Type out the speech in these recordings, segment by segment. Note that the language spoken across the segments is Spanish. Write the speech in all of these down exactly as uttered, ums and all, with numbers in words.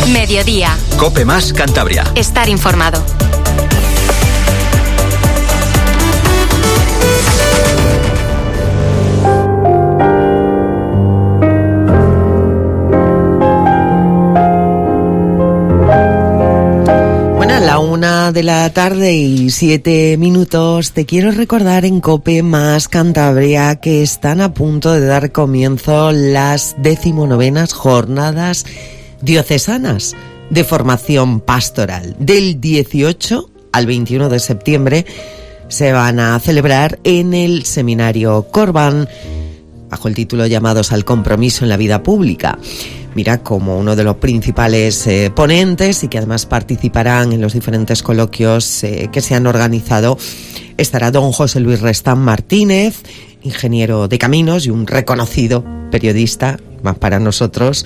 Mediodía. COPE más Cantabria. Estar informado. Una de la tarde y siete minutos. Te quiero recordar en COPE más Cantabria que están a punto de dar comienzo las decimonovenas jornadas diocesanas de formación pastoral. Del dieciocho al veintiuno de septiembre se van a celebrar en el Seminario Corban bajo el título Llamados al compromiso en la vida pública. Mira, como uno de los principales eh, ponentes y que además participarán en los diferentes coloquios eh, que se han organizado, estará don José Luis Restán Martínez, ingeniero de caminos y un reconocido periodista, más para nosotros,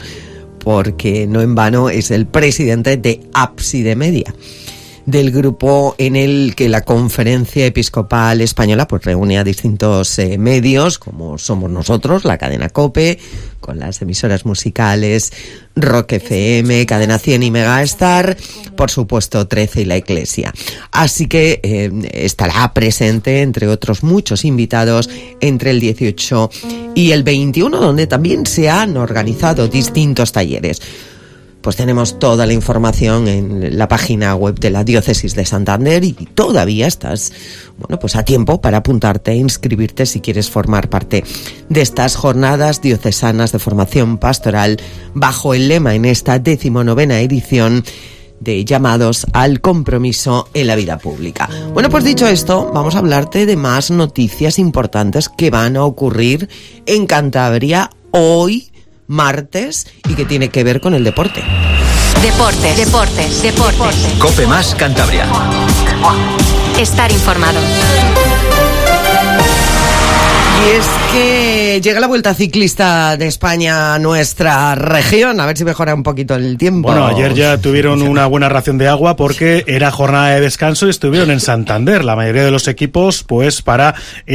porque no en vano es el presidente de Ábside Media, del grupo en el que la Conferencia Episcopal Española pues reúne a distintos eh, medios, como somos nosotros, la cadena COPE, con las emisoras musicales Rock F M, Cadena cien y Megastar, por supuesto trece y La Iglesia. Así que eh, estará presente, entre otros muchos invitados, entre el dieciocho y el veintiuno, donde también se han organizado distintos talleres. Pues tenemos toda la información en la página web de la Diócesis de Santander y todavía estás, bueno, pues a tiempo para apuntarte e inscribirte si quieres formar parte de estas jornadas diocesanas de formación pastoral bajo el lema en esta decimonovena edición de Llamados al compromiso en la vida pública. Bueno, pues dicho esto, vamos a hablarte de más noticias importantes que van a ocurrir en Cantabria hoy, martes, y que tiene que ver con el deporte. Deportes, deportes, deportes. COPE más Cantabria. Estar informado. Y es que llega la Vuelta Ciclista de España a nuestra región, a ver si mejora un poquito el tiempo. Bueno, ayer ya tuvieron una buena ración de agua porque era jornada de descanso y estuvieron en Santander, la mayoría de los equipos, pues para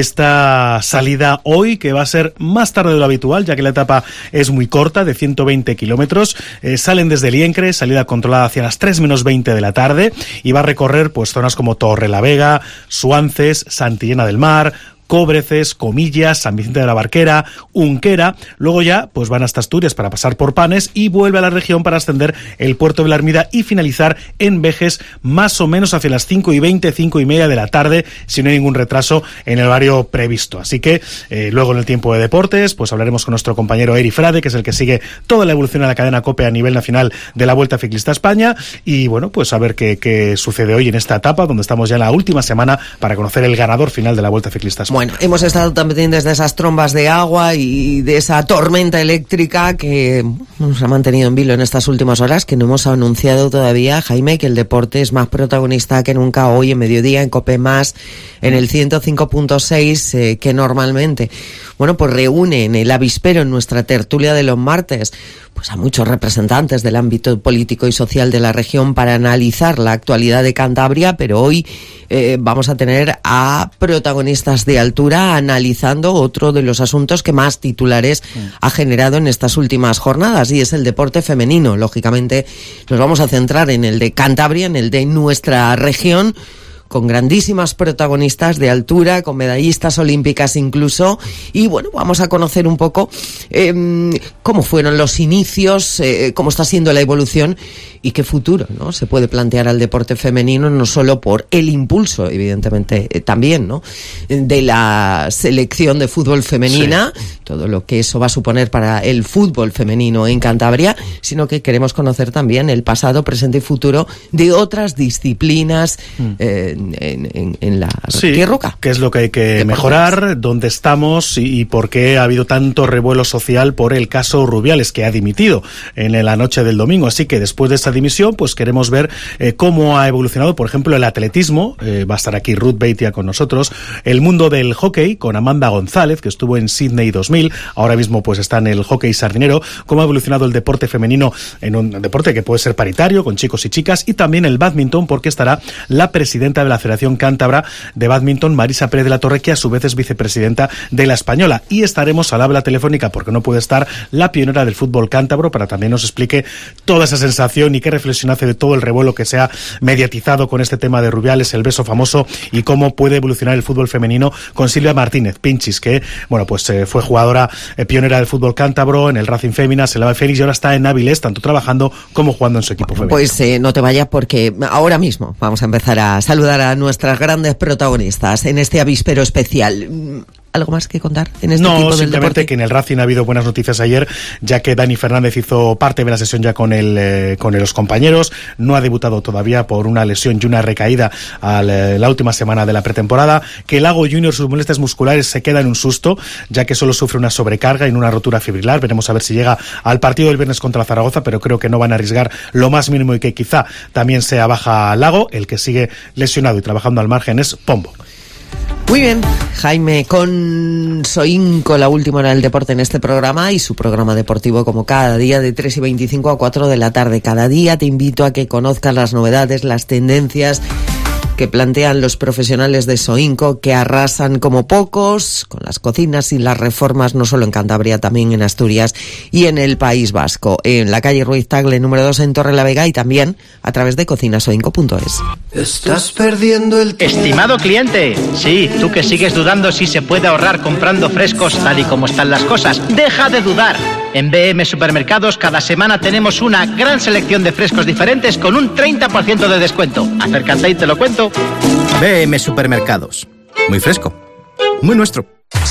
esta salida hoy, que va a ser más tarde de lo habitual, ya que la etapa es muy corta, de ciento veinte kilómetros. Eh, salen desde Liencre, salida controlada hacia las tres menos veinte de la tarde, y va a recorrer pues zonas como Torrelavega, Suances, Santillana del Mar, Cóbreces, Comillas, San Vicente de la Barquera, Unquera. Luego ya pues van hasta Asturias para pasar por Panes y vuelve a la región para ascender el Puerto de la Ermida y finalizar en Vejes más o menos hacia las cinco y veinte, cinco y media de la tarde, si no hay ningún retraso en el horario previsto. Así que eh, luego en el tiempo de deportes pues hablaremos con nuestro compañero Eri Frade, que es el que sigue toda la evolución de la cadena COPE a nivel nacional de la Vuelta Ciclista a España, y bueno, pues a ver qué, qué sucede hoy en esta etapa, donde estamos ya en la última semana para conocer el ganador final de la Vuelta Ciclista a España. Bueno, hemos estado también desde esas trombas de agua y de esa tormenta eléctrica que nos ha mantenido en vilo en estas últimas horas, que no hemos anunciado todavía, Jaime, que el deporte es más protagonista que nunca hoy en mediodía en COPE más, en el ciento cinco punto seis, eh, que normalmente, bueno, pues reúne en el avispero, en nuestra tertulia de los martes, pues a muchos representantes del ámbito político y social de la región para analizar la actualidad de Cantabria, pero hoy eh, vamos a tener a protagonistas de altura analizando otro de los asuntos que más titulares sí. ha generado en estas últimas jornadas, y es el deporte femenino. Lógicamente nos vamos a centrar en el de Cantabria, en el de nuestra región, con grandísimas protagonistas de altura, con medallistas olímpicas incluso, y bueno, vamos a conocer un poco eh, cómo fueron los inicios, eh, cómo está siendo la evolución y qué futuro, ¿no?, se puede plantear al deporte femenino, no solo por el impulso, evidentemente, eh, también, ¿no?, de la selección de fútbol femenina, sí. todo lo que eso va a suponer para el fútbol femenino en Cantabria, sino que queremos conocer también el pasado, presente y futuro de otras disciplinas mm. eh, en, en, en la sí, tierruca. ¿Qué es lo que hay que mejorar? ¿Dónde estamos? Y, y por qué ha habido tanto revuelo social por el caso Rubiales, que ha dimitido en la noche del domingo. Así que después de esta dimisión, pues queremos ver eh, cómo ha evolucionado, por ejemplo, el atletismo. Eh, va a estar aquí Ruth Beitia con nosotros. El mundo del hockey con Amanda González, que estuvo en Sydney dos mil. Ahora mismo pues está en el hockey sardinero. Cómo ha evolucionado el deporte femenino en un deporte que puede ser paritario, con chicos y chicas. Y también el bádminton, porque estará la presidenta de la Federación Cántabra de Bádminton, Marisa Pérez de la Torre, que a su vez es vicepresidenta de la Española. Y estaremos al habla telefónica, porque no puede estar, la pionera del fútbol cántabro, para también nos explique toda esa sensación y qué reflexión hace de todo el revuelo que se ha mediatizado con este tema de Rubiales, el beso famoso, y cómo puede evolucionar el fútbol femenino con Silvia Martínez Pinchis, que bueno pues eh, fue jugadora eh, pionera del fútbol cántabro en el Racing Féminas, el A B Félix, y ahora está en Avilés, tanto trabajando como jugando en su equipo femenino. Pues eh, no te vayas, porque ahora mismo vamos a empezar a saludar a nuestras grandes protagonistas en este avíspero especial. ¿Algo más que contar en este no, tipo del simplemente deporte? Que en el Racing ha habido buenas noticias ayer, ya que Dani Fernández hizo parte de la sesión ya con el eh, con los compañeros. No ha debutado todavía por una lesión y una recaída a la, la última semana de la pretemporada. Que Lago Junior, sus molestias musculares se queda en un susto, ya que solo sufre una sobrecarga y una rotura fibrilar. Veremos a ver si llega al partido del viernes contra Zaragoza, pero creo que no van a arriesgar lo más mínimo y que quizá también sea baja Lago. El que sigue lesionado y trabajando al margen es Pombo. Muy bien, Jaime, con Soinco, la última hora del deporte en este programa, y su programa deportivo como cada día de tres y veinticinco a cuatro de la tarde. Cada día te invito a que conozcas las novedades, las tendencias que plantean los profesionales de Soinco, que arrasan como pocos con las cocinas y las reformas, no solo en Cantabria, también en Asturias y en el País Vasco, en la calle Ruiz Tagle número dos en Torrelavega, y también a través de cocina soinco punto es. Estás perdiendo el tiempo. Estimado cliente, sí, tú que sigues dudando si se puede ahorrar comprando frescos tal y como están las cosas, deja de dudar. En B M Supermercados cada semana tenemos una gran selección de frescos diferentes con un treinta por ciento de descuento. Acércate y te lo cuento. B M Supermercados. Muy fresco. Muy nuestro.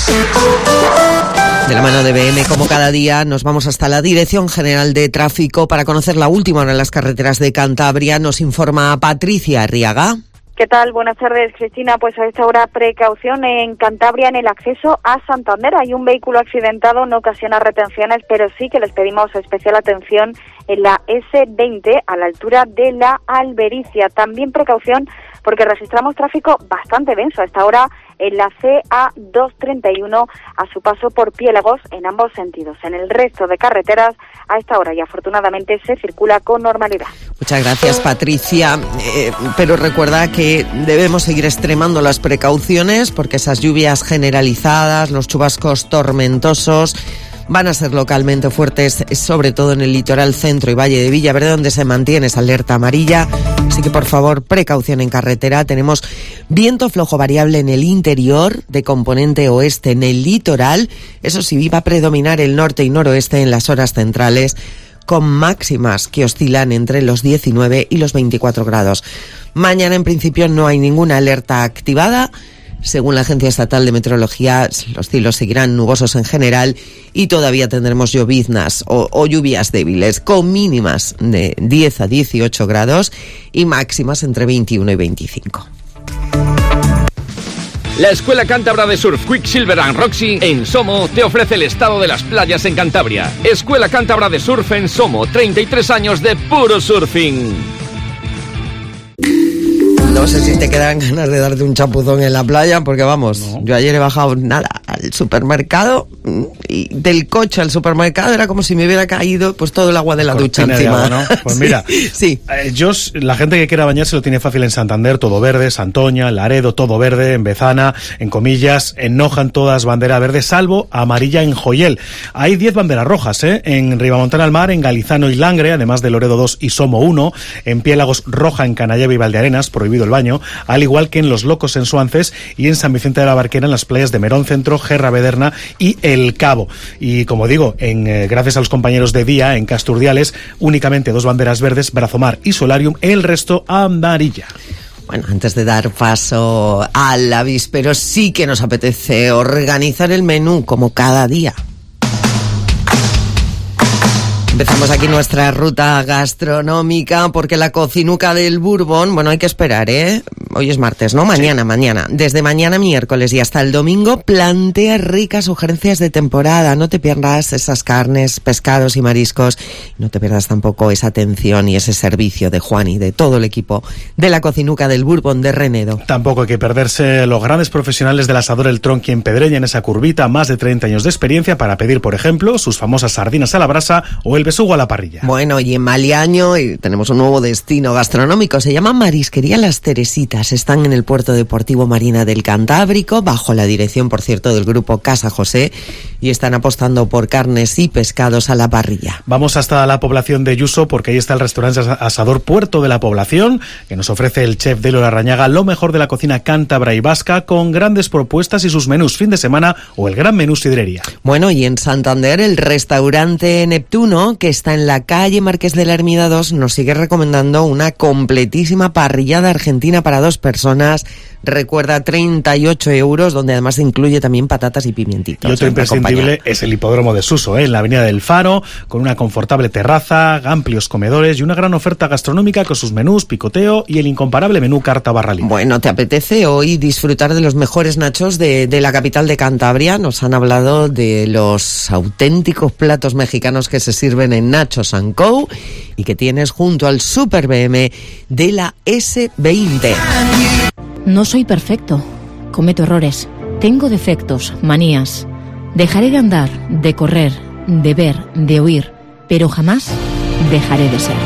De la mano de B M, como cada día, nos vamos hasta la Dirección General de Tráfico para conocer la última hora en las carreteras de Cantabria. Nos informa Patricia Arriaga. ¿Qué tal? Buenas tardes, Cristina. Pues a esta hora, precaución en Cantabria en el acceso a Santander. Hay un vehículo accidentado, no ocasiona retenciones, pero sí que les pedimos especial atención en la ese veinte a la altura de la Albericia. También precaución porque registramos tráfico bastante denso a esta hora en la C A doscientos treinta y uno a su paso por Piélagos en ambos sentidos. En el resto de carreteras a esta hora y afortunadamente se circula con normalidad. Muchas gracias, Patricia. Eh, pero recuerda que debemos seguir extremando las precauciones porque esas lluvias generalizadas, los chubascos tormentosos, van a ser localmente fuertes, sobre todo en el litoral centro y Valle de Villaverde, donde se mantiene esa alerta amarilla. Así que, por favor, precaución en carretera. Tenemos viento flojo variable en el interior, de componente oeste en el litoral. Eso sí, va a predominar el norte y noroeste en las horas centrales, con máximas que oscilan entre los diecinueve y los veinticuatro grados. Mañana, en principio, no hay ninguna alerta activada. Según la Agencia Estatal de Meteorología, los cielos seguirán nubosos en general y todavía tendremos lloviznas o, o lluvias débiles, con mínimas de diez a dieciocho grados y máximas entre veintiuno y veinticinco. La Escuela Cántabra de Surf Quicksilver and Roxy en Somo te ofrece el estado de las playas en Cantabria. Escuela Cántabra de Surf en Somo, treinta y tres años de puro surfing. No sé si te quedan ganas de darte un chapuzón en la playa, porque vamos, no. Yo ayer he bajado nada al supermercado y del coche al supermercado era como si me hubiera caído pues todo el agua de la Cortina ducha encima. De agua, ¿no? Pues mira, sí, sí. Eh, yo, la gente que quiera bañarse lo tiene fácil en Santander, todo verde, Santoña, Laredo, todo verde, en Bezana, en Comillas, en Nojan, todas bandera verde, salvo amarilla en Joyel. Hay diez banderas rojas, ¿eh? En Ribamontana al Mar, en Galizano y Langre, además de Loredo dos y Somo uno, en Piélagos roja en Canalleva y Valdearenas, prohibido el baño, al igual que en Los Locos en Suances y en San Vicente de la Barquera en las playas de Merón Centro, Gerra Bederna y El Cabo. Y como digo, en eh, gracias a los compañeros de día en Casturdiales, únicamente dos banderas verdes, Brazomar y Solarium, el resto amarilla. Bueno, antes de dar paso al avíspero, sí que nos apetece organizar el menú como cada día. Empezamos aquí nuestra ruta gastronómica porque la cocinuca del Bourbon, bueno, hay que esperar, ¿eh? Hoy es martes, ¿no? Mañana, sí. mañana. Desde mañana miércoles y hasta el domingo plantea ricas sugerencias de temporada. No te pierdas esas carnes, pescados y mariscos. No te pierdas tampoco esa atención y ese servicio de Juan y de todo el equipo de la cocinuca del Bourbon de Renedo. Tampoco hay que perderse los grandes profesionales del asador El Tronqui en Pedreña, en esa curvita, más de treinta años de experiencia para pedir, por ejemplo, sus famosas sardinas a la brasa o el el besugo a la parrilla. Bueno, y en Maliaño y tenemos un nuevo destino gastronómico, se llama Marisquería Las Teresitas. Están en el puerto deportivo Marina del Cantábrico, bajo la dirección, por cierto, del grupo Casa José, y están apostando por carnes y pescados a la parrilla. Vamos hasta la población de Yuso, porque ahí está el restaurante Asador Puerto de la Población, que nos ofrece el chef Delo Larrañaga lo mejor de la cocina cántabra y vasca, con grandes propuestas y sus menús fin de semana o el gran menú sidrería. Bueno, y en Santander el restaurante Neptuno, que está en la calle Marqués de la Hermida dos, nos sigue recomendando una completísima parrillada argentina para dos personas. Recuerda, treinta y ocho euros, donde además incluye también patatas y pimientitos. Y otro imprescindible es el hipódromo de Suso, ¿eh? en la avenida del Faro, con una confortable terraza, amplios comedores y una gran oferta gastronómica con sus menús, picoteo y el incomparable menú carta barra libre. Bueno, ¿te apetece hoy disfrutar de los mejores nachos de, de la capital de Cantabria? Nos han hablado de los auténticos platos mexicanos que se sirven en Nachos and Co. y que tienes junto al Super B M de la ese veinte. No soy perfecto, cometo errores, tengo defectos, manías. Dejaré de andar, de correr, de ver, de oír, pero jamás dejaré de ser.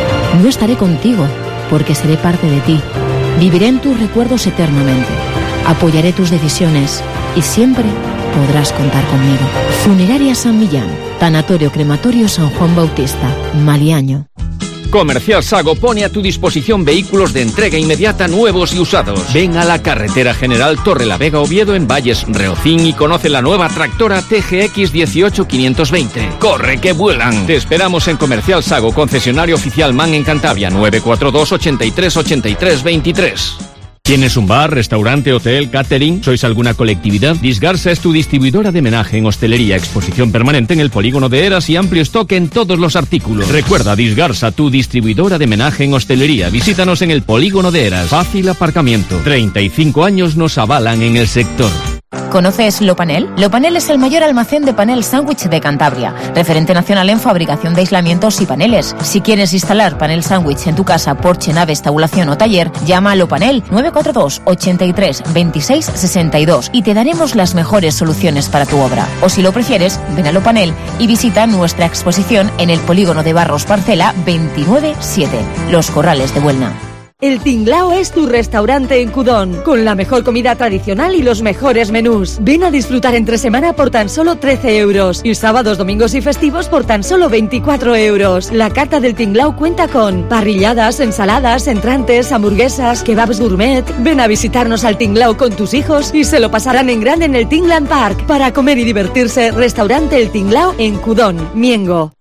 No estaré contigo, porque seré parte de ti. Viviré en tus recuerdos eternamente. Apoyaré tus decisiones y siempre podrás contar conmigo. Funeraria San Millán, Tanatorio Crematorio San Juan Bautista, Maliaño. Comercial Sago pone a tu disposición vehículos de entrega inmediata nuevos y usados. Ven a la carretera general Torrelavega Oviedo en Valles Reocín y conoce la nueva tractora T G X dieciocho quinientos veinte. ¡Corre que vuelan! Te esperamos en Comercial Sago, concesionario oficial MAN en Cantabria, nueve cuatro dos, ochenta y tres, ochenta y tres, veintitrés. ¿Tienes un bar, restaurante, hotel, catering? ¿Sois alguna colectividad? Disgarsa es tu distribuidora de menaje en hostelería, exposición permanente en el polígono de Eras y amplio stock en todos los artículos. Recuerda, Disgarsa, tu distribuidora de menaje en hostelería. Visítanos en el polígono de Eras. Fácil aparcamiento. treinta y cinco años nos avalan en el sector. ¿Conoces Lopanel? Lopanel es el mayor almacén de panel sándwich de Cantabria, referente nacional en fabricación de aislamientos y paneles. Si quieres instalar panel sándwich en tu casa, porche, nave, estabulación o taller, llama a Lopanel nueve cuatro dos, ochenta y tres, veintiséis, sesenta y dos y te daremos las mejores soluciones para tu obra. O si lo prefieres, ven a Lopanel y visita nuestra exposición en el polígono de Barros Parcela veintinueve siete, Los Corrales de Buelna. El Tinglao es tu restaurante en Cudón, con la mejor comida tradicional y los mejores menús. Ven a disfrutar entre semana por tan solo trece euros y sábados, domingos y festivos por tan solo veinticuatro euros. La carta del Tinglao cuenta con parrilladas, ensaladas, entrantes, hamburguesas, kebabs gourmet. Ven a visitarnos al Tinglao con tus hijos y se lo pasarán en grande en el Tingland Park. Para comer y divertirse, restaurante El Tinglao en Cudón, Miengo.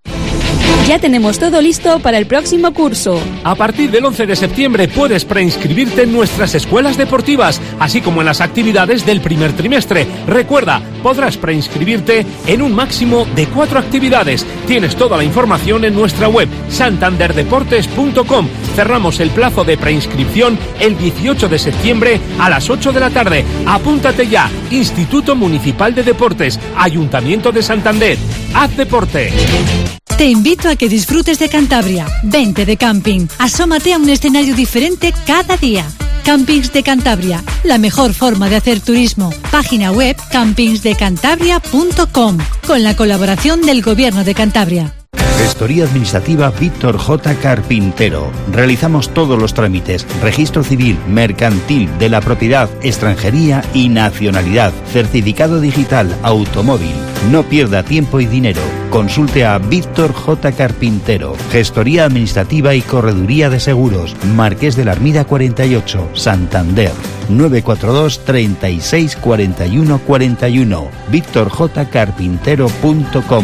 Ya tenemos todo listo para el próximo curso. A partir del once de septiembre puedes preinscribirte en nuestras escuelas deportivas, así como en las actividades del primer trimestre. Recuerda, podrás preinscribirte en un máximo de cuatro actividades. Tienes toda la información en nuestra web santander deportes punto com. Cerramos el plazo de preinscripción el dieciocho de septiembre a las ocho de la tarde. Apúntate ya. Instituto Municipal de Deportes, Ayuntamiento de Santander. Haz deporte. Te invito a que disfrutes de Cantabria. Vente de camping. Asómate a un escenario diferente cada día. Campings de Cantabria, la mejor forma de hacer turismo. Página web campings de cantabria punto com, con la colaboración del Gobierno de Cantabria. Gestoría Administrativa Víctor J. Carpintero. Realizamos todos los trámites: registro civil, mercantil, de la propiedad, extranjería y nacionalidad, certificado digital, automóvil. No pierda tiempo y dinero. Consulte a Víctor J. Carpintero. Gestoría Administrativa y Correduría de Seguros. Marqués de la Armida cuarenta y ocho, Santander. nueve cuatro dos, treinta y seis, cuarenta y uno, cuarenta y uno. víctor j carpintero punto com.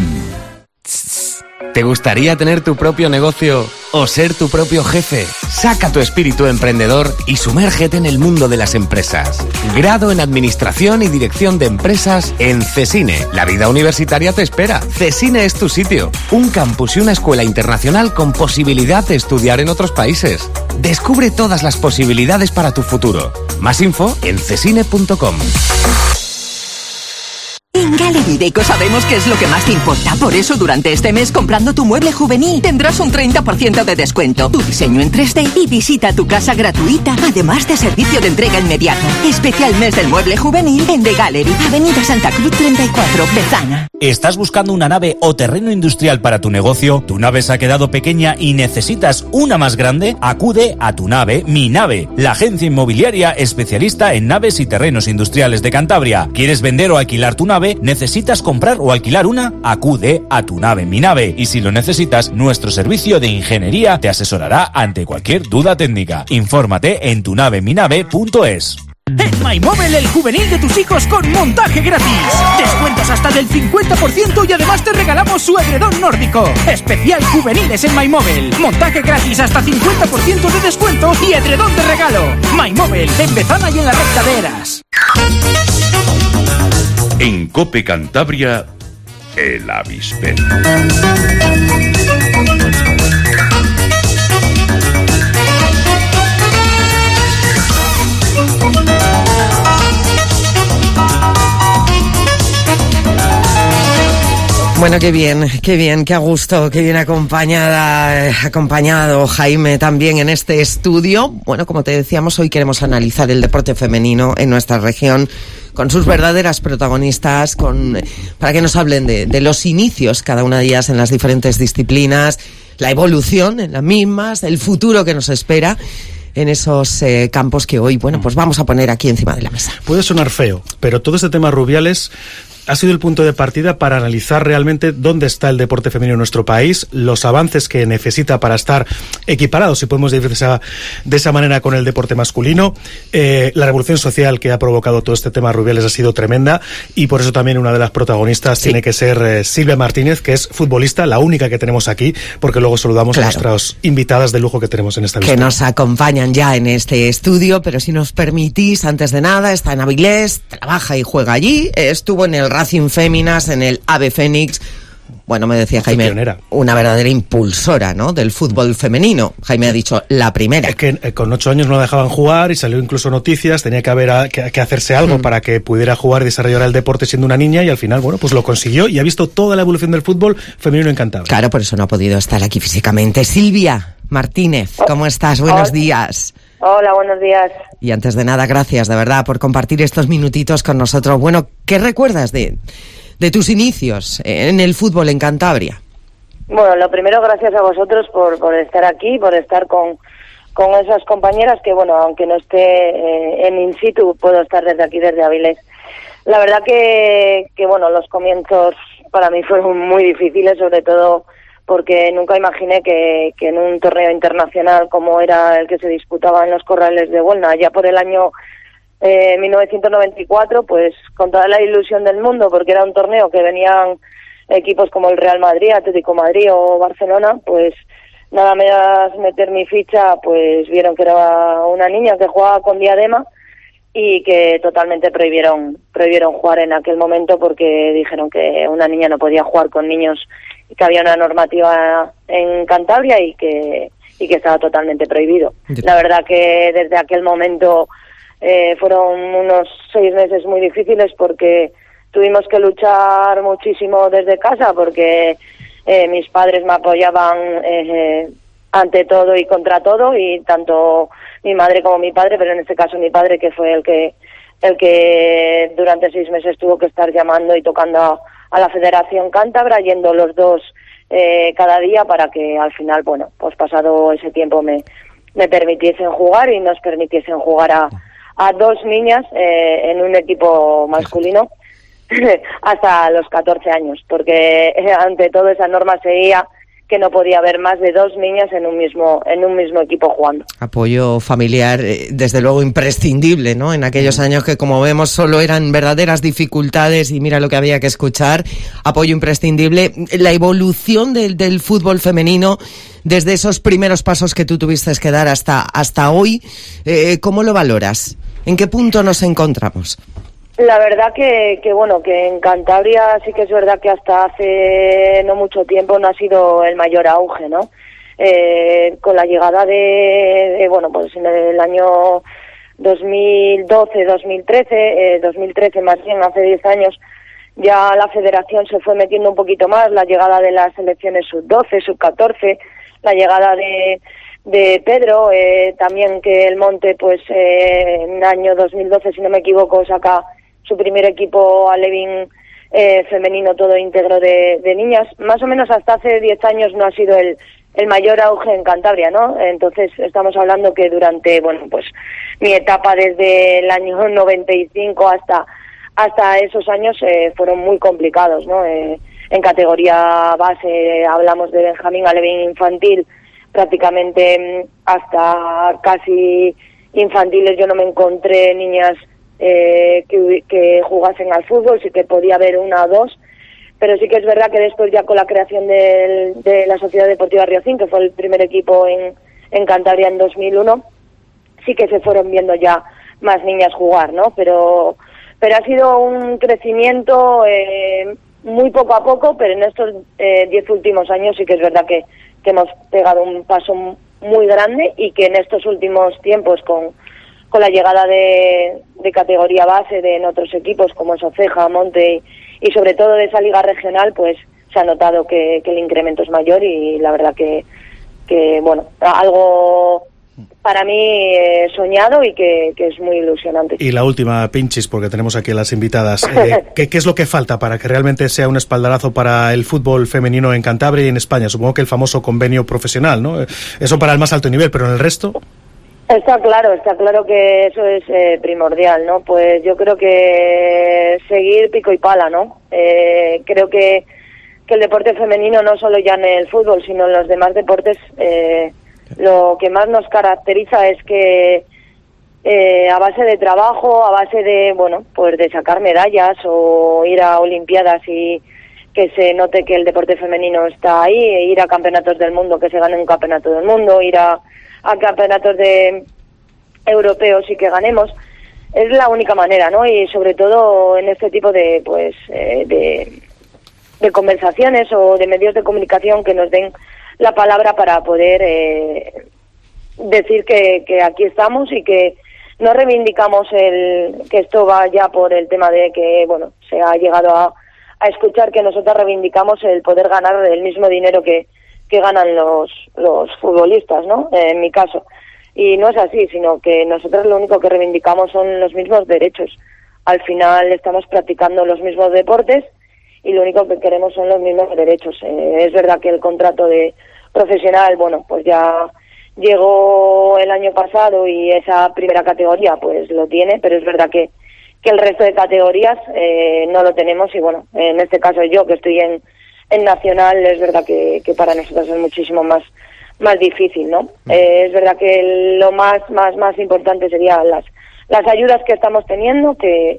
¿Te gustaría tener tu propio negocio o ser tu propio jefe? Saca tu espíritu emprendedor y sumérgete en el mundo de las empresas. Grado en Administración y Dirección de Empresas en CESINE. La vida universitaria te espera. CESINE es tu sitio. Un campus y una escuela internacional con posibilidad de estudiar en otros países. Descubre todas las posibilidades para tu futuro. Más info en cesine punto com. En Gale En Iveco sabemos qué es lo que más te importa. Por eso, durante este mes, comprando tu mueble juvenil, tendrás un treinta por ciento de descuento, tu diseño en tres D y visita tu casa gratuita, además de servicio de entrega inmediato. Especial mes del mueble juvenil en The Gallery, Avenida Santa Cruz treinta y cuatro, Bezana. ¿Estás buscando una nave o terreno industrial para tu negocio? ¿Tu nave se ha quedado pequeña y necesitas una más grande? Acude a Tu Nave, Mi Nave, la agencia inmobiliaria especialista en naves y terrenos industriales de Cantabria. ¿Quieres vender o alquilar tu nave? ¿Necesitas comprar o alquilar una? Acude a Tu Nave, Mi Nave. Y si lo necesitas, nuestro servicio de ingeniería te asesorará ante cualquier duda técnica. Infórmate en tu nave mi nave punto es. En MyMobile, el juvenil de tus hijos con montaje gratis. Descuentos hasta del cincuenta por ciento y además te regalamos su edredón nórdico. Especial juveniles en MyMobile. Montaje gratis hasta cincuenta por ciento de descuento y edredón de regalo. MyMobile, en Bezana y en la recta de Eras. En COPE Cantabria, el avispero. Bueno, qué bien, qué bien, qué a gusto, qué bien acompañada, eh, acompañado Jaime también en este estudio. Bueno, como te decíamos, hoy queremos analizar el deporte femenino en nuestra región con sus verdaderas protagonistas, con para que nos hablen de, de los inicios, cada una de ellas en las diferentes disciplinas, la evolución en las mismas, el futuro que nos espera en esos eh, campos que hoy, bueno, pues vamos a poner aquí encima de la mesa. Puede sonar feo, pero todo este tema Rubiales ha sido el punto de partida para analizar realmente dónde está el deporte femenino en nuestro país, los avances que necesita para estar equiparados, si podemos decir de esa, de esa manera, con el deporte masculino. Eh, la revolución social que ha provocado todo este tema Rubiales ha sido tremenda, y por eso también una de las protagonistas sí. tiene que ser eh, Silvia Martínez, que es futbolista, la única que tenemos aquí, porque luego saludamos claro. a nuestras invitadas de lujo que tenemos en esta visita. Que nos acompañan ya en este estudio, pero si nos permitís, antes de nada, está en Avilés, trabaja y juega allí, estuvo en el Racing Féminas, en el Ave Fénix. Bueno, me decía Jaime, pionera. Una verdadera impulsora, ¿no?, del fútbol femenino. Jaime ha dicho la primera. Es que eh, con ocho años no la dejaban jugar y salió incluso noticias, tenía que haber a, que, que hacerse algo mm. para que pudiera jugar y desarrollar el deporte siendo una niña, y al final, bueno, pues lo consiguió y ha visto toda la evolución del fútbol femenino en Cantabria. Claro, por eso no ha podido estar aquí físicamente. Silvia Martínez, ¿cómo estás? Buenos Hola. días. Hola, buenos días. Y antes de nada, gracias de verdad por compartir estos minutitos con nosotros. Bueno, ¿qué recuerdas de, de tus inicios en el fútbol en Cantabria? Bueno, lo primero, gracias a vosotros por, por estar aquí, por estar con, con esas compañeras que, bueno, aunque no esté eh, en in situ, puedo estar desde aquí, desde Avilés. La verdad que, que, bueno, los comienzos para mí fueron muy difíciles, sobre todo porque nunca imaginé que, que en un torneo internacional como era el que se disputaba en los Corrales de Buelna, ya por el año eh, mil novecientos noventa y cuatro, pues con toda la ilusión del mundo, porque era un torneo que venían equipos como el Real Madrid, Atlético Madrid o Barcelona, pues nada más meter mi ficha, pues vieron que era una niña que jugaba con diadema y que totalmente prohibieron prohibieron jugar en aquel momento, porque dijeron que una niña no podía jugar con niños, y que había una normativa en Cantabria y que y que estaba totalmente prohibido. La verdad que desde aquel momento eh, fueron unos seis meses muy difíciles, porque tuvimos que luchar muchísimo desde casa, porque eh, mis padres me apoyaban eh, ante todo y contra todo, y tanto mi madre como mi padre, pero en este caso mi padre, que fue el que el que durante seis meses tuvo que estar llamando y tocando a, a la Federación Cántabra, yendo los dos eh, cada día, para que al final, bueno, pues pasado ese tiempo me, me permitiesen jugar y nos permitiesen jugar a, a dos niñas eh, en un equipo masculino hasta los catorce años, porque eh, ante todo esa norma seguía que no podía haber más de dos niñas en un mismo en un mismo equipo jugando. Apoyo familiar, eh, desde luego imprescindible, ¿no? En aquellos años que, como vemos, solo eran verdaderas dificultades, y mira lo que había que escuchar. Apoyo imprescindible. La evolución del, del fútbol femenino, desde esos primeros pasos que tú tuviste que dar hasta hasta hoy, eh, ¿cómo lo valoras? ¿En qué punto nos encontramos? La verdad que, que bueno, que en Cantabria sí que es verdad que hasta hace no mucho tiempo no ha sido el mayor auge, ¿no? Eh, con la llegada de, de, bueno, pues en el año dos mil doce, dos mil trece, eh, dos mil trece más bien, hace diez años, ya la federación se fue metiendo un poquito más, la llegada de las selecciones sub doce, sub catorce, la llegada de, de Pedro, eh, también que el Monte, pues eh, en el año dos mil doce, si no me equivoco, saca su primer equipo alevín eh, femenino todo íntegro de, de niñas. Más o menos hasta hace diez años no ha sido el, el mayor auge en Cantabria, ¿no? Entonces estamos hablando que durante, bueno, pues mi etapa desde el año noventa y cinco hasta hasta esos años eh, fueron muy complicados, ¿no? Eh, en categoría base hablamos de Benjamín alevín infantil, prácticamente hasta casi infantiles yo no me encontré niñas eh, que, que jugasen al fútbol, sí que podía haber una o dos, pero sí que es verdad que después ya con la creación del, de la Sociedad Deportiva Riocín, que fue el primer equipo en, en Cantabria en dos mil uno, sí que se fueron viendo ya más niñas jugar, ¿no? Pero pero ha sido un crecimiento eh, muy poco a poco, pero en estos eh, diez últimos años sí que es verdad que, que hemos pegado un paso muy grande y que en estos últimos tiempos con, con la llegada de, de categoría base de en otros equipos como Soceja, Monte y, y sobre todo de esa liga regional, pues se ha notado que, que el incremento es mayor y la verdad que, que bueno, algo para mí eh, soñado y que, que es muy ilusionante. Y la última, Pinchis, porque tenemos aquí a las invitadas. Eh, ¿qué, ¿Qué es lo que falta para que realmente sea un espaldarazo para el fútbol femenino en Cantabria y en España? Supongo que el famoso convenio profesional, ¿no? Eso para el más alto nivel, pero en el resto... Está claro, está claro que eso es eh, primordial, ¿no? Pues yo creo que seguir pico y pala, ¿no? Eh, creo que, que el deporte femenino, no solo ya en el fútbol, sino en los demás deportes... Eh, lo que más nos caracteriza es que eh, a base de trabajo, a base de, bueno, pues de sacar medallas o ir a olimpiadas y que se note que el deporte femenino está ahí, e ir a campeonatos del mundo, que se gane un campeonato del mundo, ir a, a campeonatos de europeos y que ganemos, es la única manera, ¿no? Y sobre todo en este tipo de, pues, eh, de, de conversaciones o de medios de comunicación que nos den la palabra para poder eh, decir que, que aquí estamos y que no reivindicamos el que esto va ya por el tema de que, bueno, se ha llegado a, a escuchar que nosotros reivindicamos el poder ganar el mismo dinero que, que ganan los, los futbolistas, ¿no? Eh, en mi caso. Y no es así, sino que nosotros lo único que reivindicamos son los mismos derechos. Al final estamos practicando los mismos deportes y lo único que queremos son los mismos derechos. Eh, es verdad que el contrato de profesional, bueno, pues ya llegó el año pasado y esa primera categoría pues lo tiene, pero es verdad que, que el resto de categorías eh, no lo tenemos y bueno, en este caso yo que estoy en, en Nacional, es verdad que, que para nosotros es muchísimo más más difícil, ¿no? Eh, es verdad que lo más más más importante serían las las ayudas que estamos teniendo, que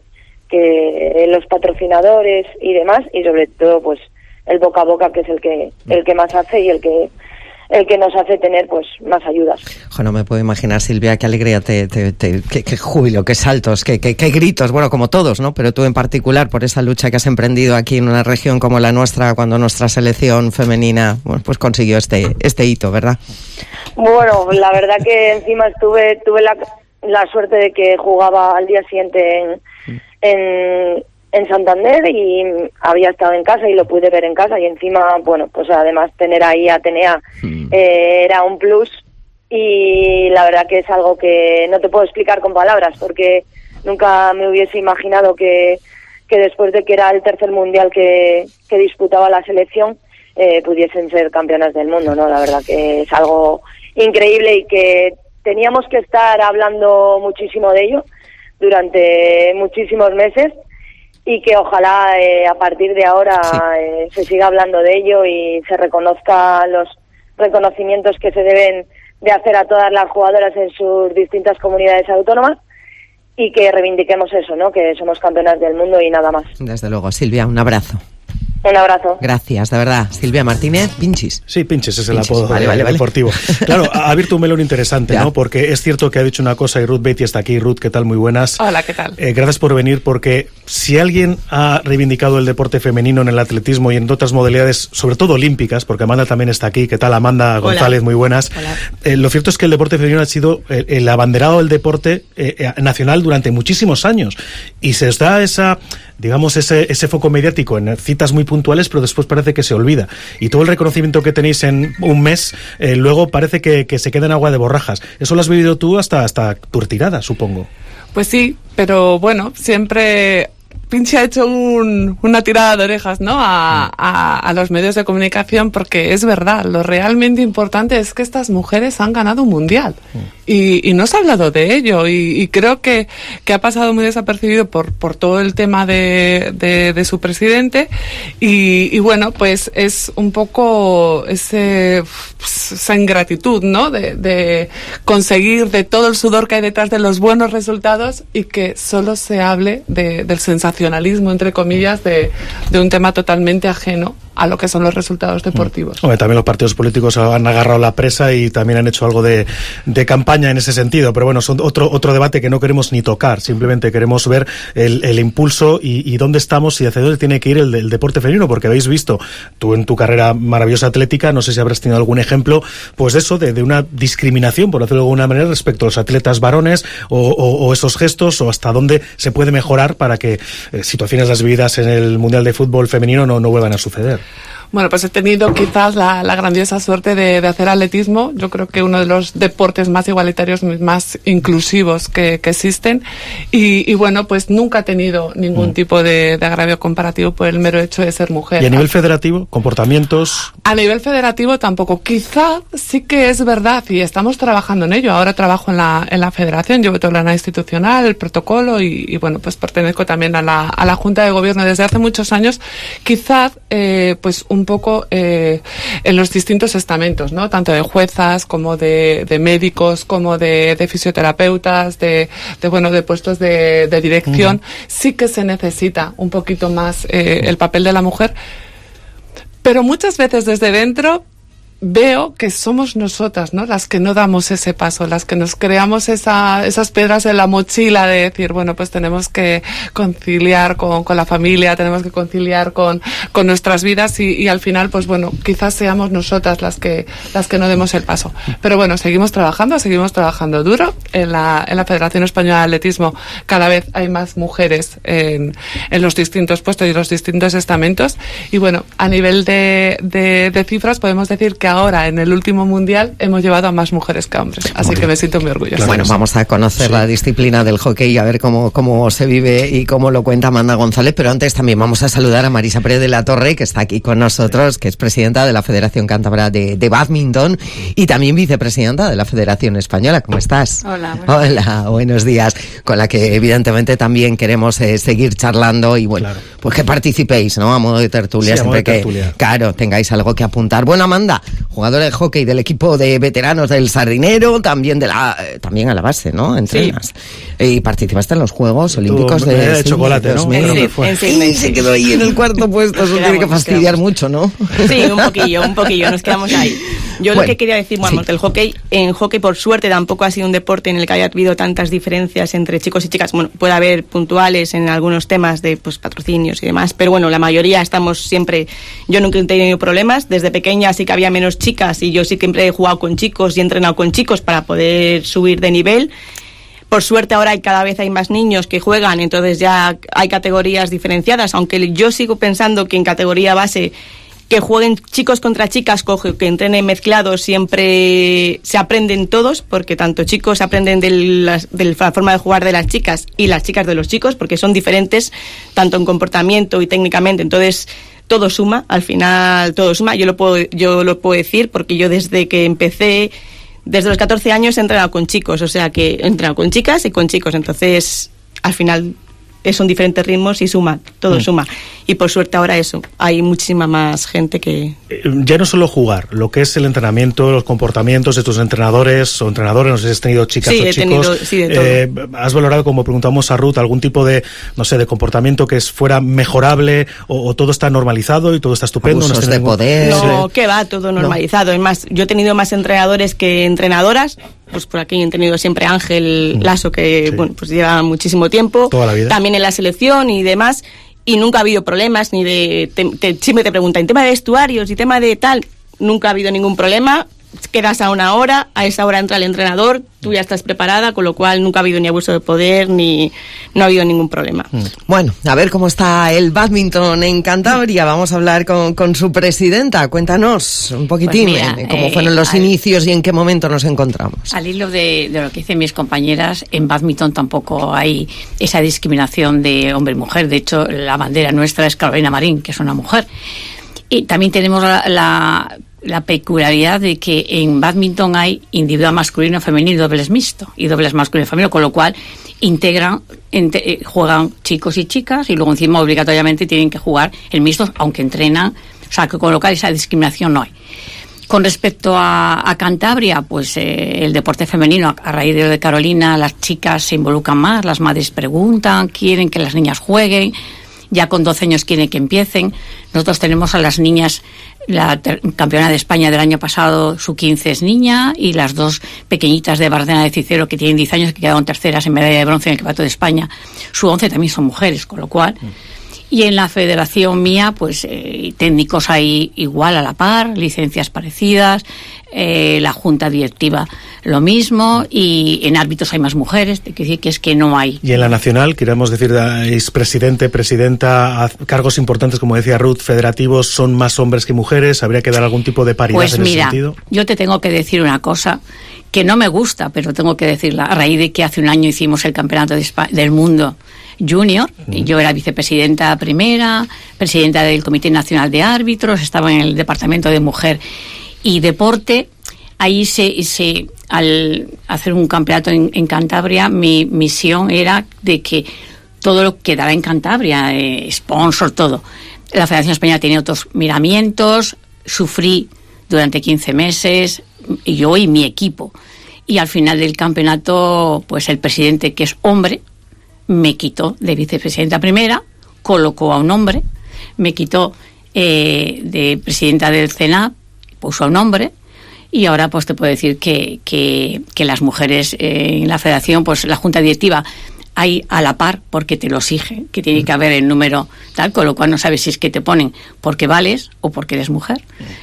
que los patrocinadores y demás, y sobre todo pues el boca a boca, que es el que el que más hace y el que el que nos hace tener pues más ayudas. Jo, no me puedo imaginar, Silvia, qué alegría, te, te, te, qué, qué júbilo, qué saltos, qué, qué, qué gritos, bueno, como todos, ¿no? Pero tú en particular por esa lucha que has emprendido aquí en una región como la nuestra, cuando nuestra selección femenina, bueno, pues consiguió este este hito, ¿verdad? Bueno, la verdad que encima estuve tuve la, la suerte de que jugaba al día siguiente en en en Santander y había estado en casa y lo pude ver en casa y encima, bueno, pues además tener ahí a Atenea mm. eh, era un plus y la verdad que es algo que no te puedo explicar con palabras porque nunca me hubiese imaginado que, que después de que era el tercer mundial que, que disputaba la selección eh, pudiesen ser campeonas del mundo, ¿no? La verdad que es algo increíble y que teníamos que estar hablando muchísimo de ello durante muchísimos meses y que ojalá eh, a partir de ahora sí. eh, se siga hablando de ello y se reconozca los reconocimientos que se deben de hacer a todas las jugadoras en sus distintas comunidades autónomas y que reivindiquemos eso, ¿no? Que somos campeonas del mundo y nada más. Desde luego, Silvia, un abrazo. Un abrazo. Gracias, de verdad. Silvia Martínez, Pinchis. Sí, Pinchis es el Pinchis. apodo vale, vale, vale. deportivo. Claro, ha abierto un melón interesante, ya. ¿no? Porque es cierto que ha dicho una cosa y Ruth Beatty está aquí. Ruth, ¿qué tal? Muy buenas. Hola, ¿qué tal? Eh, gracias por venir, porque si alguien ha reivindicado el deporte femenino en el atletismo y en otras modalidades, sobre todo olímpicas, porque Amanda también está aquí. ¿Qué tal, Amanda González? Hola. Muy buenas. Eh, lo cierto es que el deporte femenino ha sido el, el abanderado del deporte eh, nacional durante muchísimos años y se os da esa digamos, ese, ese foco mediático en citas muy puntuales, pero después parece que se olvida. Y todo el reconocimiento que tenéis en un mes, eh, luego parece que, que se queda en agua de borrajas. Eso lo has vivido tú hasta, hasta tu retirada, supongo. Pues sí, pero bueno, siempre Pinchi ha hecho un, una tirada de orejas, ¿no? A, a, a los medios de comunicación, porque es verdad, lo realmente importante es que estas mujeres han ganado un mundial. Y, y no se ha hablado de ello, y, y creo que, que ha pasado muy desapercibido por, por todo el tema de, de, de su presidente, y, y bueno, pues es un poco ese, esa ingratitud, ¿no? De, de conseguir de todo el sudor que hay detrás de los buenos resultados, y que solo se hable de, del sensacionalismo, entre comillas, de, de un tema totalmente ajeno a lo que son los resultados deportivos. Hombre, también los partidos políticos han agarrado la presa y también han hecho algo de, de campaña en ese sentido, pero bueno, son otro otro debate que no queremos ni tocar, simplemente queremos ver el, el impulso y, y dónde estamos y hacia dónde tiene que ir el, el deporte femenino, porque habéis visto, tú en tu carrera maravillosa atlética, no sé si habrás tenido algún ejemplo, pues de eso, de, de una discriminación, por decirlo de alguna manera, respecto a los atletas varones, o, o, o esos gestos, o hasta dónde se puede mejorar para que eh, situaciones las vividas en el Mundial de Fútbol Femenino no, no vuelvan a suceder. Bueno, pues he tenido quizás la, la grandiosa suerte de, de hacer atletismo. Yo creo que uno de los deportes más igualitarios, más inclusivos que, que existen. Y, y bueno, pues nunca he tenido ningún mm. tipo de, de agravio comparativo por el mero hecho de ser mujer. ¿Y a nivel federativo? ¿Comportamientos? A nivel federativo tampoco. Quizá sí que es verdad, y estamos trabajando en ello. Ahora trabajo en la, en la federación, llevo todo el plano institucional, el protocolo, y, y bueno, pues pertenezco también a la, a la Junta de Gobierno desde hace muchos años. Quizá, eh, pues un poco eh, en los distintos estamentos, ¿no? Tanto de juezas como de, de médicos, como de, de fisioterapeutas, de, de bueno, de puestos de, de dirección. Uh-huh. Sí que se necesita un poquito más eh, el papel de la mujer, pero muchas veces desde dentro veo que somos nosotras, ¿no? Las que no damos ese paso, las que nos creamos esa, esas piedras en la mochila de decir, bueno, pues tenemos que conciliar con, con la familia, tenemos que conciliar con, con nuestras vidas, y, y al final, pues bueno, quizás seamos nosotras las que, las que no demos el paso. Pero bueno, seguimos trabajando, seguimos trabajando duro. En la, en la Federación Española de Atletismo cada vez hay más mujeres en, en los distintos puestos y los distintos estamentos. Y bueno, a nivel de, de, de cifras podemos decir que ahora en el último mundial hemos llevado a más mujeres que hombres, así que me siento muy orgullosa. Bueno, vamos a conocer sí. la disciplina del hockey y a ver cómo, cómo se vive y cómo lo cuenta Amanda González, pero antes también vamos a saludar a Marisa Pérez de la Torre, que está aquí con nosotros, que es presidenta de la Federación Cántabra de, de Bádminton y también vicepresidenta de la Federación Española. ¿Cómo estás? Hola. Buenos Hola, días. Buenos días, con la que evidentemente también queremos eh, seguir charlando y bueno, claro. pues que participéis, ¿no? A modo de tertulia, sí, siempre de tertulia. Que, claro, tengáis algo que apuntar. Bueno, Amanda, jugadora de hockey del equipo de veteranos del Sardinero, también de la eh, también a la base, ¿no? Entrenas. Sí. Y participaste en los Juegos Olímpicos Tú, de, de chocolate, ¿no? En, sí, en Sydney, y se quedó ahí en el cuarto puesto, eso tiene que fastidiar mucho, ¿no? Sí, un poquillo, un poquillo, nos quedamos ahí. Yo bueno, lo que quería decir, bueno, sí. del hockey, en hockey por suerte tampoco ha sido un deporte en el que haya habido tantas diferencias entre chicos y chicas. Bueno, puede haber puntuales en algunos temas de pues patrocinios y demás, pero bueno, la mayoría estamos siempre, yo nunca he tenido problemas, desde pequeña sí que había menos chicas y yo sí que siempre he jugado con chicos y he entrenado con chicos para poder subir de nivel. Por suerte ahora hay cada vez hay más niños que juegan, entonces ya hay categorías diferenciadas, aunque yo sigo pensando que en categoría base que jueguen chicos contra chicas, que entrenen mezclados, siempre se aprenden todos, porque tanto chicos aprenden de la, de la forma de jugar de las chicas y las chicas de los chicos, porque son diferentes tanto en comportamiento y técnicamente, entonces todo suma, al final todo suma, yo lo puedo, yo lo puedo decir porque yo desde que empecé, desde los catorce años he entrenado con chicos, o sea que he entrenado con chicas y con chicos, entonces al final son diferentes ritmos y suma, todo mm. suma. Y por suerte ahora eso, hay muchísima más gente que... Ya no solo jugar, lo que es el entrenamiento, los comportamientos de tus entrenadores o entrenadores, no sé si has tenido chicas sí, o he chicos. Tenido, sí, de todo. Eh, ¿Has valorado, como preguntamos a Ruth, algún tipo de, no sé, de comportamiento que fuera mejorable o, o todo está normalizado y todo está estupendo? Abusos no de ningún... poder. No, que va, todo normalizado. No. Es más, yo he tenido más entrenadores que entrenadoras. Pues por aquí he tenido siempre a Ángel Lasso, que sí. bueno, pues lleva muchísimo tiempo. Toda la vida. También en la selección y demás. Y nunca ha habido problemas, ni de... Te, te, siempre te preguntan, en tema de vestuarios y tema de tal, nunca ha habido ningún problema. quedas a una hora, a esa hora entra el entrenador, tú ya estás preparada, con lo cual nunca ha habido ni abuso de poder, ni no ha habido ningún problema. Bueno, a ver cómo está el bádminton en Cantabria. Vamos a hablar con, con su presidenta. Cuéntanos un poquitín pues mira, cómo eh, fueron los al, inicios y en qué momento nos encontramos. Al hilo de, de lo que dicen mis compañeras, en bádminton tampoco hay esa discriminación de hombre y mujer. De hecho, la bandera nuestra es Carolina Marín, que es una mujer. Y también tenemos la, la, la peculiaridad de que en bádminton hay individual masculino, femenino y dobles mixto, y dobles masculino y femenino, con lo cual integran, ente, juegan chicos y chicas, y luego encima obligatoriamente tienen que jugar el mixto, aunque entrenan, o sea, que con lo cual esa discriminación no hay. Con respecto a, a Cantabria, pues eh, el deporte femenino, a, a raíz de lo de Carolina, las chicas se involucran más, las madres preguntan, quieren que las niñas jueguen, ya con doce años quieren que empiecen. Nosotros tenemos a las niñas, la ter- campeona de España del año pasado, su quince es niña, y las dos pequeñitas de Bardena de Cicero, que tienen diez años, que quedaron terceras en medalla de bronce en el Campeonato de España, su once también son mujeres, con lo cual... Y en la federación mía, pues eh, técnicos hay igual a la par, licencias parecidas, eh, la junta directiva lo mismo, y en árbitros hay más mujeres, te quiero decir que es que no hay. Y en la nacional, queremos decir, es presidente, presidenta, a cargos importantes, como decía Ruth, federativos, ¿son más hombres que mujeres? ¿Habría que dar algún tipo de paridad pues en mira, ese sentido? Yo te tengo que decir una cosa que no me gusta, pero tengo que decirla, a raíz de que hace un año hicimos el campeonato de Espa- del mundo junior, y yo era vicepresidenta primera, presidenta del Comité Nacional de Árbitros, estaba en el Departamento de Mujer y Deporte. Ahí se, se al hacer un campeonato en, en Cantabria, mi misión era de que todo lo que quedara en Cantabria, eh, sponsor, todo. La Federación Española tenía otros miramientos, sufrí durante quince meses, y yo y mi equipo. Y al final del campeonato, pues el presidente, que es hombre, me quitó de vicepresidenta primera, colocó a un hombre, me quitó eh, de presidenta del CENAP, puso a un hombre, y ahora pues te puedo decir que, que, que las mujeres eh, en la federación, pues la junta directiva hay a la par, porque te lo exige, que tiene que haber el número tal, con lo cual no sabes si es que te ponen porque vales o porque eres mujer.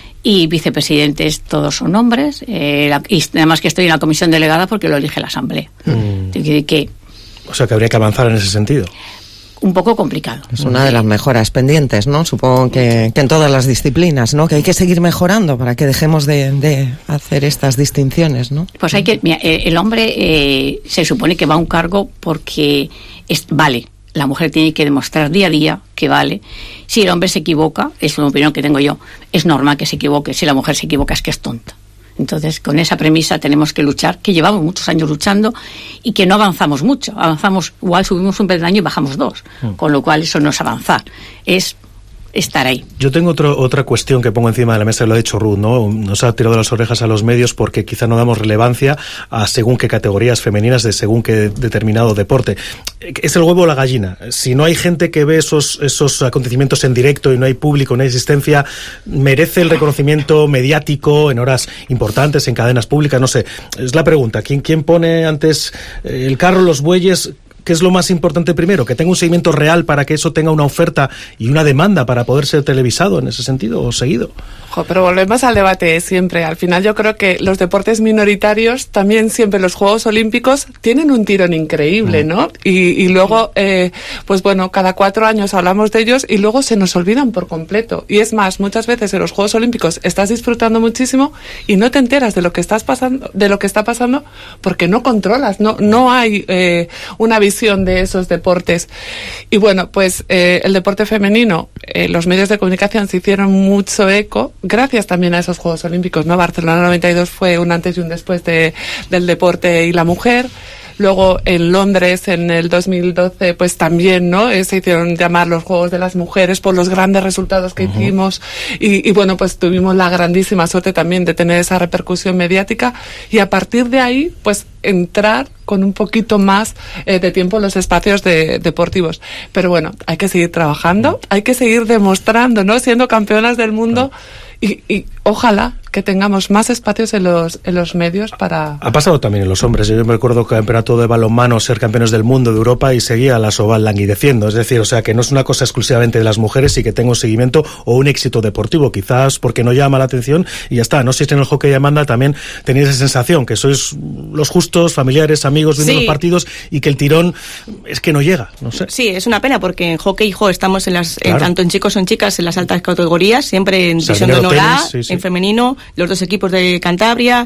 Y vicepresidentes todos son hombres, eh, la, y además que estoy en la comisión delegada porque lo elige la asamblea. Mm. Que, que O sea, que habría que avanzar en ese sentido. Un poco complicado. Es una de las mejoras pendientes, ¿no? Supongo que, que en todas las disciplinas, ¿no? Que hay que seguir mejorando para que dejemos de, de hacer estas distinciones, ¿no? Pues hay que... Mira, el hombre eh, se supone que va a un cargo porque es, vale. La mujer tiene que demostrar día a día que vale. Si el hombre se equivoca, es una opinión que tengo yo, es normal que se equivoque. Si la mujer se equivoca es que es tonta. Entonces, con esa premisa tenemos que luchar, que llevamos muchos años luchando y que no avanzamos mucho. Avanzamos, igual subimos un peldaño y bajamos dos. Mm. Con lo cual, eso no es avanzar, es estar ahí. Yo tengo otro, otra cuestión que pongo encima de la mesa, lo ha dicho Ruth, ¿no? Nos ha tirado las orejas a los medios porque quizá no damos relevancia a según qué categorías femeninas de según qué determinado deporte. Es el huevo o la gallina. Si no hay gente que ve esos, esos acontecimientos en directo y no hay público, no hay asistencia, ¿merece el reconocimiento mediático en horas importantes, en cadenas públicas? No sé. Es la pregunta. ¿Quién, quién pone antes el carro, los bueyes? ¿Qué es lo más importante primero? ¿Que tenga un seguimiento real para que eso tenga una oferta y una demanda para poder ser televisado en ese sentido o seguido? Ojo, pero volvemos al debate siempre. Al final yo creo que los deportes minoritarios, también siempre los Juegos Olímpicos, tienen un tirón increíble, ¿no? Y, y luego, eh, pues bueno, cada cuatro años hablamos de ellos y luego se nos olvidan por completo. Y es más, muchas veces en los Juegos Olímpicos estás disfrutando muchísimo y no te enteras de lo que estás pasando, de lo que está pasando, porque no controlas, no, no hay eh, una visión de esos deportes. Y bueno, pues eh, el deporte femenino, eh, los medios de comunicación se hicieron mucho eco gracias también a esos Juegos Olímpicos, ¿no? Barcelona noventa y dos fue un antes y un después de, del deporte y la mujer. Luego en Londres en el dos mil doce pues también, ¿no? Eh, se hicieron llamar los Juegos de las Mujeres por los grandes resultados que uh-huh. hicimos y, y bueno, pues tuvimos la grandísima suerte también de tener esa repercusión mediática y a partir de ahí pues entrar con un poquito más eh, de tiempo en los espacios de, deportivos. Pero bueno, hay que seguir trabajando, hay que seguir demostrando, ¿no? Siendo campeonas del mundo uh-huh. y, y ojalá que tengamos más espacios en los en los medios para... Ha pasado también en los hombres. Yo me recuerdo que el campeonato de balonmano, ser campeones del mundo, de Europa, y seguía la Soval languideciendo. Es decir, o sea, que no es una cosa exclusivamente de las mujeres y que tenga un seguimiento o un éxito deportivo. Quizás porque no llama la atención y ya está. No sé si en el hockey de Amanda también tenéis esa sensación, que sois los justos, familiares, amigos, viendo sí. los partidos, y que el tirón es que no llega, no sé. Sí, es una pena porque en hockey, jo, estamos en las, claro. en, tanto en chicos o en chicas, en las altas categorías, siempre en división de honor A, sí, sí. en femenino, los dos equipos de Cantabria,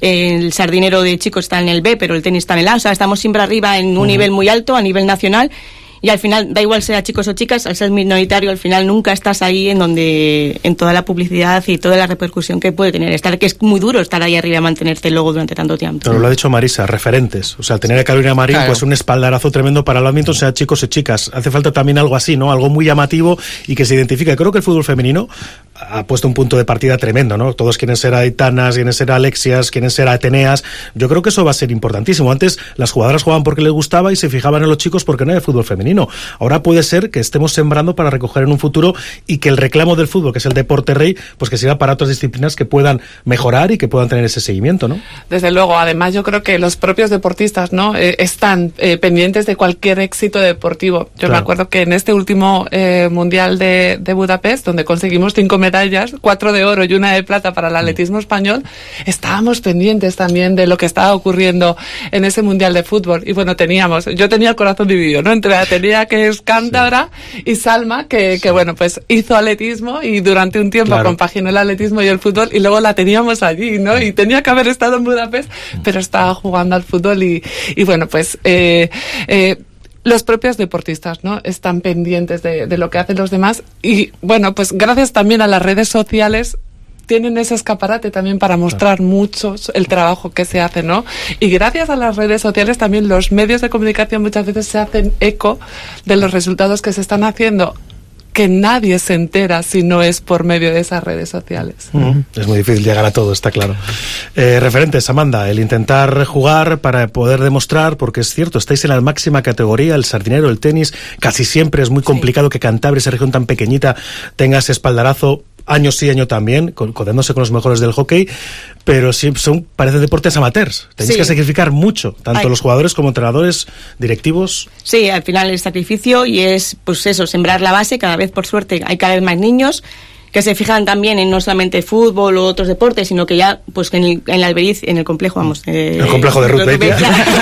el sardinero de chicos está en el B, pero el tenis está en el A, o sea, estamos siempre arriba en un uh-huh. nivel muy alto, a nivel nacional, y al final, da igual sea chicos o chicas, al ser minoritario, al final nunca estás ahí en donde, en toda la publicidad y toda la repercusión que puede tener, estar, que es muy duro estar ahí arriba y mantenerte luego durante tanto tiempo. Pero lo ha dicho Marisa, referentes, o sea, tener a Carolina Marín, claro. pues un espaldarazo tremendo para el badminton, sea chicos y chicas, hace falta también algo así, ¿no? Algo muy llamativo y que se identifique. Creo que el fútbol femenino ha puesto un punto de partida tremendo, ¿no? Todos quieren ser Aitanas, quieren ser Alexias, quieren ser Ateneas. Yo creo que eso va a ser importantísimo. Antes las jugadoras jugaban porque les gustaba y se fijaban en los chicos porque no hay fútbol femenino. Ahora puede ser que estemos sembrando para recoger en un futuro y que el reclamo del fútbol, que es el deporte rey, pues que sirva para otras disciplinas que puedan mejorar y que puedan tener ese seguimiento, ¿no? Desde luego. Además, yo creo que los propios deportistas, ¿no? Eh, están eh, pendientes de cualquier éxito deportivo. Yo claro. me acuerdo que en este último eh, Mundial de, de Budapest, donde conseguimos cinco medallas, cuatro de oro y una de plata para el atletismo español, estábamos pendientes también de lo que estaba ocurriendo en ese Mundial de Fútbol. Y bueno, teníamos, yo tenía el corazón dividido, ¿no? Entre Atenea, que es cántabra, sí. y Salma, que, que bueno, pues hizo atletismo y durante un tiempo claro. compaginó el atletismo y el fútbol, y luego la teníamos allí, ¿no? Y tenía que haber estado en Budapest, pero estaba jugando al fútbol y, y bueno, pues eh, eh, los propios deportistas, ¿no? Están pendientes de, de lo que hacen los demás y, bueno, pues gracias también a las redes sociales tienen ese escaparate también para mostrar claro. mucho el trabajo que se hace, ¿no? Y gracias a las redes sociales también los medios de comunicación muchas veces se hacen eco de los resultados que se están haciendo, que nadie se entera si no es por medio de esas redes sociales. Uh-huh. Es muy difícil llegar a todo, está claro. Eh, referentes, Amanda, el intentar jugar para poder demostrar, porque es cierto, estáis en la máxima categoría, el sardinero, el tenis, casi siempre es muy complicado sí. que Cantabria, esa región tan pequeñita, tenga ese espaldarazo, año sí, año también, codeándose con los mejores del hockey, pero sí son, parecen deportes amateurs. Tenéis sí. que sacrificar mucho, tanto Ay. los jugadores como entrenadores, directivos. Sí, al final el sacrificio y es, pues eso, sembrar la base. Cada vez, por suerte, hay cada vez más niños que se fijan también en no solamente fútbol o otros deportes, sino que ya, pues en el, en el Alberiz, en el complejo, vamos. Eh, el complejo de Ruth Beitia.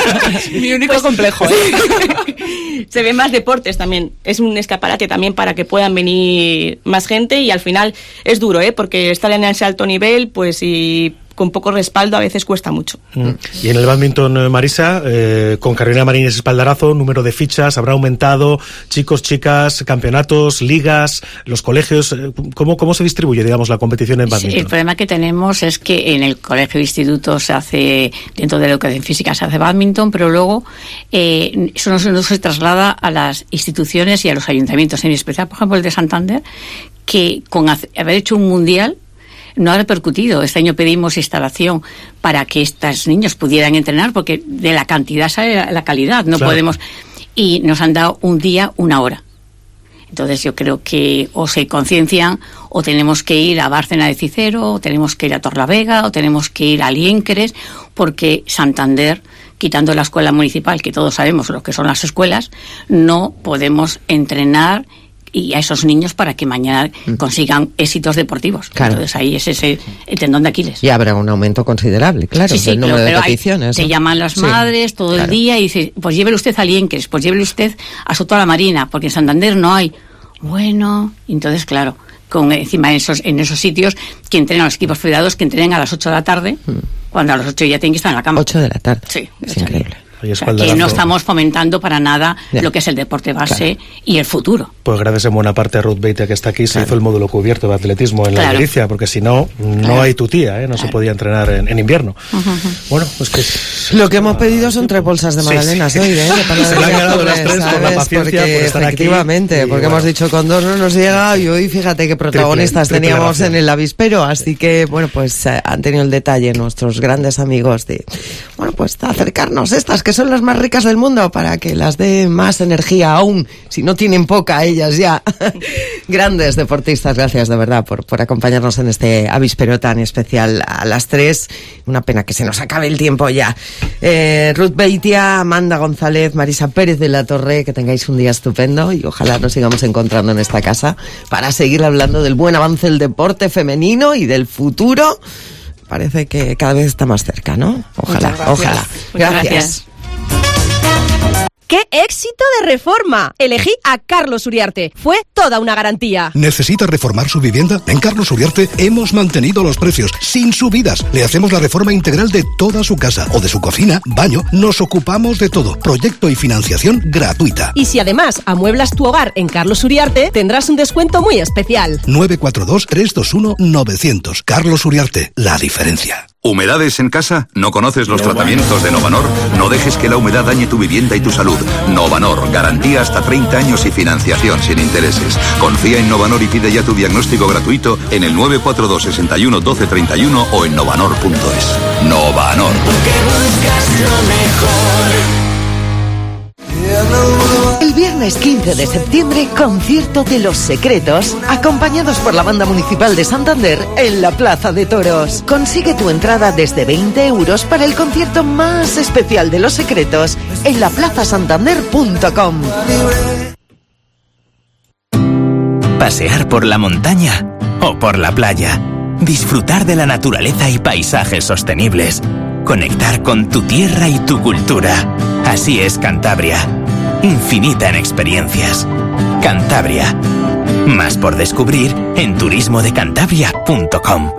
Mi único pues, complejo. ¿eh? Se ven más deportes también. Es un escaparate también para que puedan venir más gente y al final es duro, ¿eh? Porque estar en ese alto nivel, pues y con poco respaldo a veces cuesta mucho. Mm. Y en el badminton, Marisa, eh, con Carolina Marín ese espaldarazo, número de fichas habrá aumentado, chicos, chicas, campeonatos, ligas, los colegios, ¿cómo, cómo se distribuye, digamos, la competición en badminton? Sí, el problema que tenemos es que en el colegio de instituto se hace, dentro de la educación física se hace badminton, pero luego eh, eso no, no se traslada a las instituciones y a los ayuntamientos, en especial, por ejemplo, el de Santander, que con haber hecho un mundial no ha repercutido. Este año pedimos instalación para que estos niños pudieran entrenar, porque de la cantidad sale la calidad, no claro. podemos, y nos han dado un día, una hora. Entonces yo creo que o se conciencian o tenemos que ir a Bárcena de Cicero, o tenemos que ir a Torlavega, o tenemos que ir a Liénqueres, porque Santander, quitando la escuela municipal, que todos sabemos lo que son las escuelas, no podemos entrenar y a esos niños para que mañana consigan éxitos deportivos. Claro. Entonces ahí es ese el tendón de Aquiles. Y habrá un aumento considerable, claro, sí, sí, del número claro, de peticiones. Te llaman las sí, madres todo claro. el día y dicen, pues llévele usted a Liénqueres, pues llévele usted a Soto la Marina, porque en Santander no hay. Bueno, entonces claro, con encima en esos, en esos sitios que entrenan a los equipos federados, que entrenen a las ocho de la tarde, hmm. cuando a las ocho ya tienen que estar en la cama. ocho de la tarde. Sí, es increíble. O sea, que no estamos fomentando para nada ya. lo que es el deporte base claro. y el futuro. Pues gracias en buena parte a Ruth Beitia, que está aquí, se claro. hizo el módulo cubierto de atletismo en claro. la Galicia, porque si no, no claro. hay tutía, ¿eh? no claro. se podía entrenar en, en invierno. Uh-huh, uh-huh. Bueno, pues que... Lo que hemos pedido son tres bolsas de magdalenas sí, sí. hoy, ¿eh? De se le han ganado las tres por la paciencia, porque, por estar efectivamente, aquí. porque bueno. hemos dicho con dos no nos llega y hoy fíjate qué protagonistas triple, triple teníamos en el avispero, así que, bueno, pues eh, han tenido el detalle nuestros grandes amigos de, bueno, pues acercarnos estas que que son las más ricas del mundo, para que las dé más energía aún, si no tienen poca ellas ya. Grandes deportistas, gracias de verdad por, por acompañarnos en este avispero tan especial a las tres. Una pena que se nos acabe el tiempo ya. Eh, Ruth Beitia, Amanda González, Marisa Pérez de la Torre, que tengáis un día estupendo y ojalá nos sigamos encontrando en esta casa para seguir hablando del buen avance del deporte femenino y del futuro. Parece que cada vez está más cerca, ¿no? Ojalá, ojalá. Muchas gracias. ¡Qué éxito de reforma! Elegí a Carlos Uriarte. Fue toda una garantía. ¿Necesita reformar su vivienda? En Carlos Uriarte hemos mantenido los precios sin subidas. Le hacemos la reforma integral de toda su casa o de su cocina, baño. Nos ocupamos de todo. Proyecto y financiación gratuita. Y si además amueblas tu hogar en Carlos Uriarte, tendrás un descuento muy especial. nueve cuatro dos, tres dos uno, nueve cero cero. Carlos Uriarte, la diferencia. ¿Humedades en casa? ¿No conoces los tratamientos de Novanor? No dejes que la humedad dañe tu vivienda y tu salud. Novanor, garantía hasta treinta años y financiación sin intereses. Confía en Novanor y pide ya tu diagnóstico gratuito en el nueve cuatro dos, seis uno, uno dos tres uno o en novanor punto es. Novanor. Porque buscas lo mejor. El viernes quince de septiembre, concierto de Los Secretos, acompañados por la Banda Municipal de Santander en la Plaza de Toros. Consigue tu entrada desde veinte euros para el concierto más especial de Los Secretos en la plaza santander punto com. Pasear por la montaña o por la playa. Disfrutar de la naturaleza y paisajes sostenibles. Conectar con tu tierra y tu cultura. Así es Cantabria. Infinita en experiencias. Cantabria. Más por descubrir en turismo de cantabria punto com.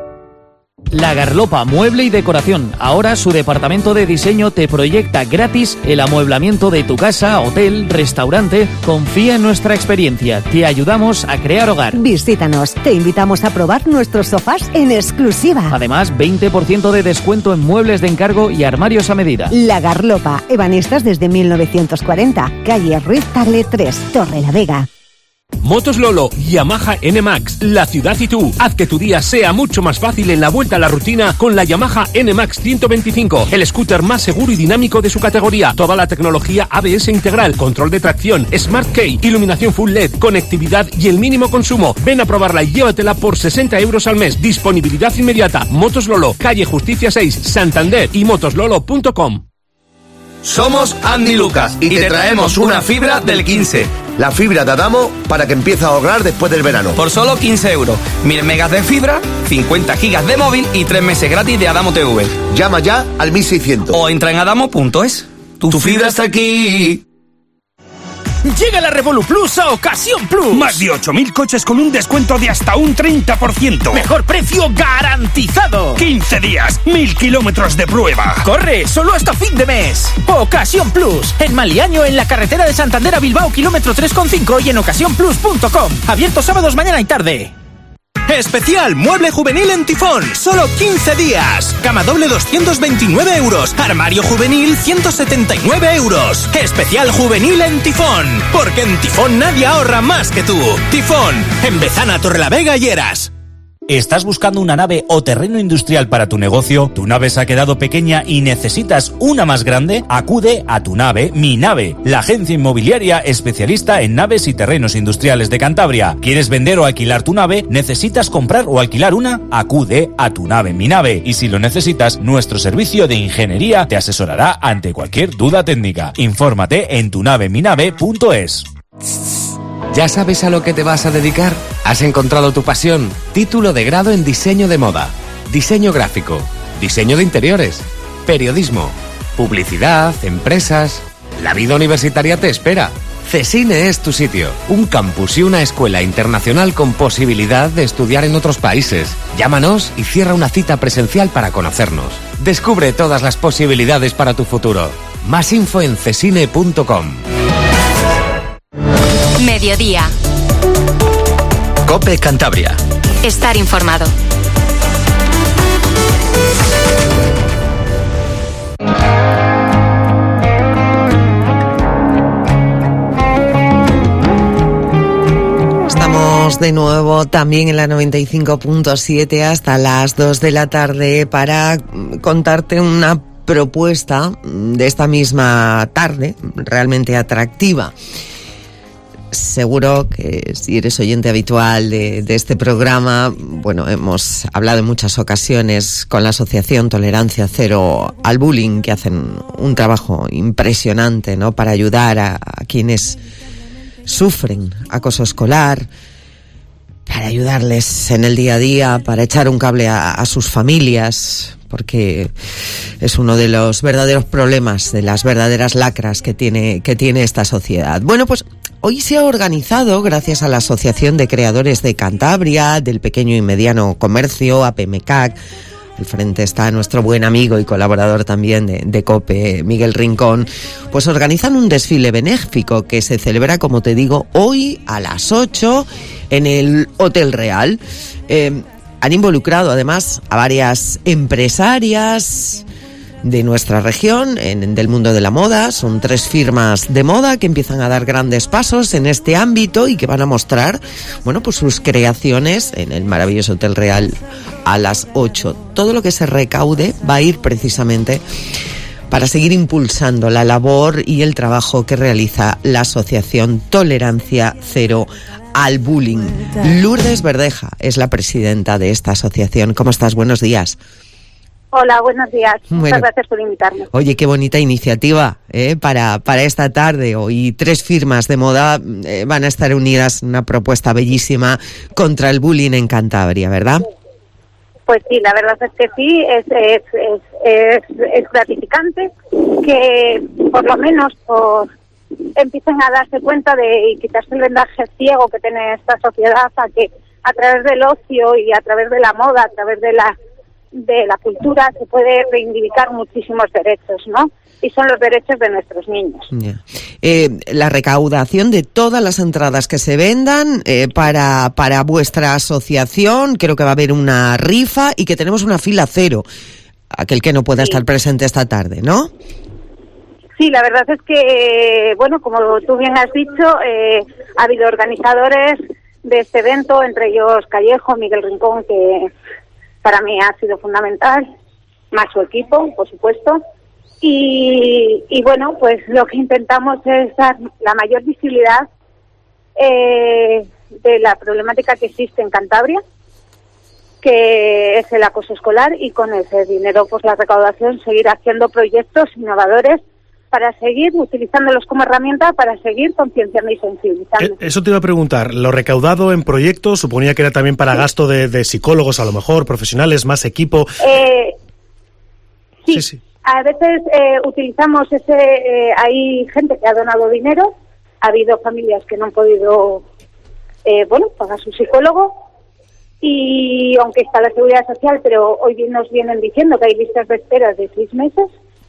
La Garlopa Mueble y Decoración. Ahora su departamento de diseño te proyecta gratis el amueblamiento de tu casa, hotel, restaurante. Confía en nuestra experiencia. Te ayudamos a crear hogar. Visítanos. Te invitamos a probar nuestros sofás en exclusiva. Además, veinte por ciento de descuento en muebles de encargo y armarios a medida. La Garlopa. Ebanistas desde mil novecientos cuarenta. Calle Ruiz Tagle tres, Torrelavega. Motos Lolo, Yamaha N Max, la ciudad y tú. Haz que tu día sea mucho más fácil en la vuelta a la rutina con la Yamaha N Max ciento veinticinco, el scooter más seguro y dinámico de su categoría. Toda la tecnología A B S integral, control de tracción, Smart Key, iluminación full L E D, conectividad y el mínimo consumo. Ven a probarla y llévatela por sesenta euros al mes. Disponibilidad inmediata. Motos Lolo, calle Justicia seis, Santander y motoslolo punto com. Somos Andy Lucas y te traemos una fibra del quince. La fibra de Adamo para que empiece a ahorrar después del verano. Por solo quince euros. Mil megas de fibra, cincuenta gigas de móvil y tres meses gratis de Adamo T V. Llama ya al mil seiscientos. O entra en adamo punto es. Tu, tu fibra está aquí. Llega la Revolu Plus a Ocasión Plus. Más de ocho mil coches con un descuento de hasta un treinta por ciento. Mejor precio garantizado. quince días, mil kilómetros de prueba. Corre, solo hasta fin de mes. Ocasión Plus. En Maliaño, en la carretera de Santander a Bilbao, kilómetro tres coma cinco y en ocasión plus punto com. Abierto sábados, mañana y tarde. Especial Mueble Juvenil en Tifón. Solo quince días. Cama doble doscientos veintinueve euros. Armario juvenil ciento setenta y nueve euros. Especial Juvenil en Tifón. Porque en Tifón nadie ahorra más que tú. Tifón. En Bezana, Torrelavega y Eras. ¿Estás buscando una nave o terreno industrial para tu negocio? ¿Tu nave se ha quedado pequeña y necesitas una más grande? Acude a Tu Nave, Mi Nave, la agencia inmobiliaria especialista en naves y terrenos industriales de Cantabria. ¿Quieres vender o alquilar tu nave? ¿Necesitas comprar o alquilar una? Acude a Tu Nave, Mi Nave. Y si lo necesitas, nuestro servicio de ingeniería te asesorará ante cualquier duda técnica. Infórmate en tu nave mi nave punto es. ¿Ya sabes a lo que te vas a dedicar? ¿Has encontrado tu pasión? Título de grado en diseño de moda, diseño gráfico, diseño de interiores, periodismo, publicidad, empresas. La vida universitaria te espera. CESINE es tu sitio, un campus y una escuela internacional con posibilidad de estudiar en otros países. Llámanos y cierra una cita presencial para conocernos. Descubre todas las posibilidades para tu futuro. Más info en cesine punto com. Mediodía. COPE Cantabria. Estar informado. Estamos de nuevo también en la noventa y cinco punto siete hasta las dos de la tarde para contarte una propuesta de esta misma tarde, realmente atractiva. Seguro que si eres oyente habitual de, de este programa, bueno, hemos hablado en muchas ocasiones con la Asociación Tolerancia Cero al Bullying, que hacen un trabajo impresionante, ¿no?, para ayudar a, a quienes sufren acoso escolar, para ayudarles en el día a día, para echar un cable a, a sus familias, porque es uno de los verdaderos problemas, de las verdaderas lacras que tiene, que tiene esta sociedad. Bueno, pues hoy se ha organizado, gracias a la Asociación de Creadores de Cantabria, del Pequeño y Mediano Comercio, A P M C A C, al frente está nuestro buen amigo y colaborador también de, de COPE, Miguel Rincón, pues organizan un desfile benéfico que se celebra, como te digo, hoy a las ocho en el Hotel Real. Eh, Han involucrado además a varias empresarias de nuestra región, en, del mundo de la moda. Son tres firmas de moda que empiezan a dar grandes pasos en este ámbito y que van a mostrar, bueno, pues sus creaciones en el maravilloso Hotel Real a las ocho. Todo lo que se recaude va a ir precisamente para seguir impulsando la labor y el trabajo que realiza la Asociación Tolerancia Cero al Bullying. Lourdes Verdeja es la presidenta de esta asociación. ¿Cómo estás? Buenos días. Hola, buenos días. Bueno, muchas gracias por invitarme. Oye, qué bonita iniciativa ¿eh? para, para esta tarde. Hoy tres firmas de moda eh, van a estar unidas en una propuesta bellísima contra el bullying en Cantabria, ¿verdad? Pues sí, la verdad es que sí, es, es, es, es, es gratificante que por lo menos por empiecen a darse cuenta de y quitarse el vendaje ciego que tiene esta sociedad, a que a través del ocio y a través de la moda, a través de la de la cultura se puede reivindicar muchísimos derechos, ¿no? Y son los derechos de nuestros niños. Yeah. Eh, la recaudación de todas las entradas que se vendan eh, para para vuestra asociación, creo que va a haber una rifa y que tenemos una fila cero, aquel que no pueda sí. estar presente esta tarde, ¿no? Sí, la verdad es que, bueno, como tú bien has dicho, eh, ha habido organizadores de este evento, entre ellos Callejo, Miguel Rincón, que para mí ha sido fundamental, más su equipo, por supuesto. Y, y bueno, pues lo que intentamos es dar la mayor visibilidad eh, de la problemática que existe en Cantabria, que es el acoso escolar, y con ese dinero, pues la recaudación, seguir haciendo proyectos innovadores para seguir utilizándolos como herramienta, para seguir concienciando y sensibilizando. Eso te iba a preguntar, lo recaudado en proyectos, suponía que era también para sí. gasto de, de psicólogos, a lo mejor, profesionales, más equipo. Eh, sí. sí, sí. A veces eh, utilizamos ese, eh, hay gente que ha donado dinero, ha habido familias que no han podido, eh, bueno, pagar su psicólogo, y aunque está la seguridad social, pero hoy nos vienen diciendo que hay listas de espera de seis meses.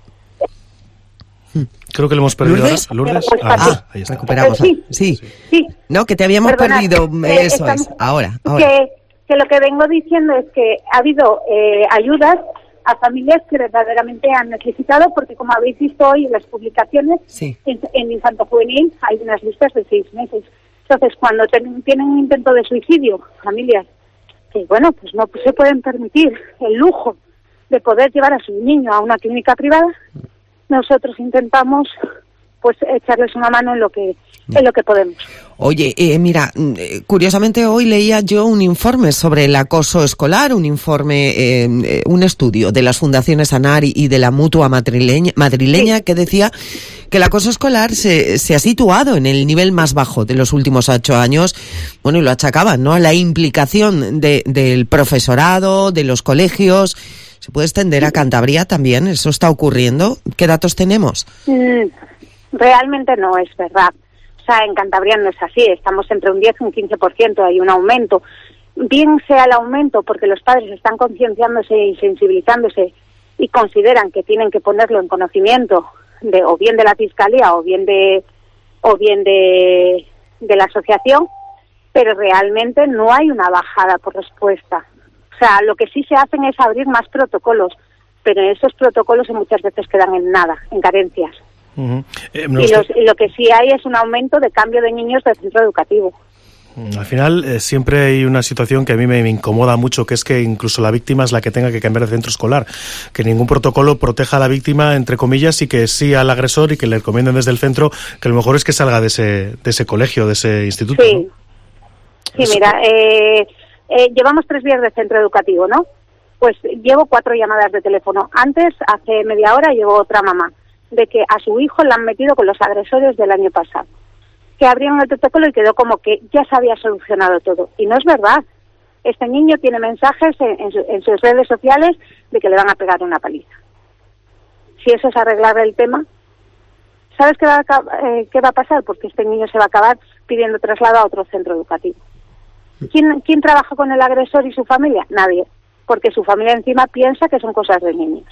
Creo que lo hemos perdido. ¿Lourdes? ahora. ¿Lourdes? Ah, ah, ahí está. Recuperamos. Sí. Sí. sí. No, que te habíamos Perdona, perdido. eh, Eso estamos, es. Ahora. ahora. Que, que lo que vengo diciendo es que ha habido eh, ayudas a familias que verdaderamente han necesitado, porque como habéis visto hoy en las publicaciones, sí. en, en Infanto Juvenil hay unas listas de seis meses. Entonces, cuando ten, tienen un intento de suicidio, familias que, bueno, pues no se pueden permitir el lujo de poder llevar a su niño a una clínica privada, nosotros intentamos pues echarles una mano en lo que en lo que podemos. Oye, eh, mira, curiosamente hoy leía yo un informe sobre el acoso escolar, un informe, eh, un estudio de las fundaciones ANAR y de la Mutua Madrileña, madrileña sí. que decía que el acoso escolar se, se ha situado en el nivel más bajo de los últimos ocho años, bueno, y lo achacaban, ¿no?, a la implicación de, del profesorado, de los colegios. ¿Se puede extender a Cantabria también? ¿Eso está ocurriendo? ¿Qué datos tenemos? Mm, realmente no es verdad. O sea, en Cantabria no es así. Estamos entre un diez y un quince por ciento. Hay un aumento. Bien sea el aumento porque los padres están concienciándose y sensibilizándose y consideran que tienen que ponerlo en conocimiento de o bien de la Fiscalía o bien de o bien de, de la asociación, pero realmente no hay una bajada por respuesta. O sea, lo que sí se hacen es abrir más protocolos, pero esos protocolos muchas veces quedan en nada, en carencias. Uh-huh. Eh, y, los, y lo que sí hay es un aumento de cambio de niños del centro educativo. Al final eh, siempre hay una situación que a mí me, me incomoda mucho, que es que incluso la víctima es la que tenga que cambiar de centro escolar, que ningún protocolo proteja a la víctima, entre comillas, y que sí al agresor, y que le recomienden desde el centro que lo mejor es que salga de ese, de ese colegio, de ese instituto. Sí, ¿no? sí, Eso. mira, eh, eh, llevamos tres días de centro educativo, ¿no? Pues llevo cuatro llamadas de teléfono. Antes, hace media hora, llegó otra mamá de que a su hijo le han metido con los agresores del año pasado, que abrieron el protocolo y quedó como que ya se había solucionado todo. Y no es verdad. Este niño tiene mensajes en, en, su, en sus redes sociales de que le van a pegar una paliza. Si eso es arreglar el tema, ¿sabes qué va, a, eh, qué va a pasar? Porque este niño se va a acabar pidiendo traslado a otro centro educativo. ¿Quién, ¿Quién trabaja con el agresor y su familia? Nadie. Porque su familia encima piensa que son cosas de niños.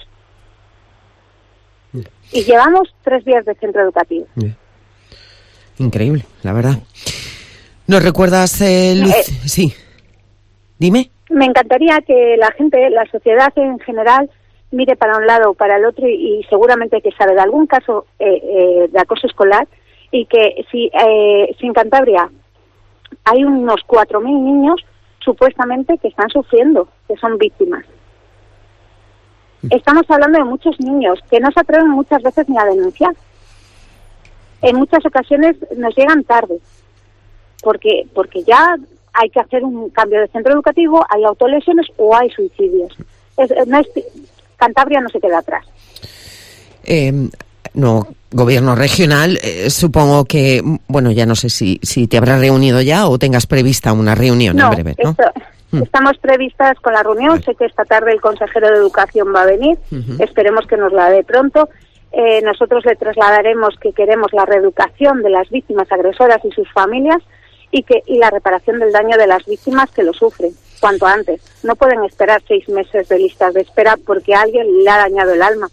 Y llevamos tres días de centro educativo. Increíble, la verdad. ¿Nos recuerdas, eh, Luz? Eh, sí. Dime. Me encantaría que la gente, la sociedad en general, mire para un lado o para el otro y, y seguramente que sabe de algún caso eh, eh, de acoso escolar, y que si, eh, si en Cantabria hay unos cuatro mil niños supuestamente que están sufriendo, que son víctimas. Estamos hablando de muchos niños que no se atreven muchas veces ni a denunciar. En muchas ocasiones nos llegan tarde, porque porque ya hay que hacer un cambio de centro educativo, hay autolesiones o hay suicidios. Es, no es, Cantabria no se queda atrás. Eh, no, gobierno regional, eh, supongo que, bueno, ya no sé si, si te habrás reunido ya o tengas prevista una reunión no, en breve, ¿no? Esto, mm. Estamos previstas con la reunión, vale. Sé que esta tarde el consejero de Educación va a venir, uh-huh. Esperemos que nos la dé pronto. Eh, nosotros le trasladaremos que queremos la reeducación de las víctimas agresoras y sus familias y que y la reparación del daño de las víctimas que lo sufren cuanto antes. No pueden esperar seis meses de listas de espera porque a alguien le ha dañado el alma.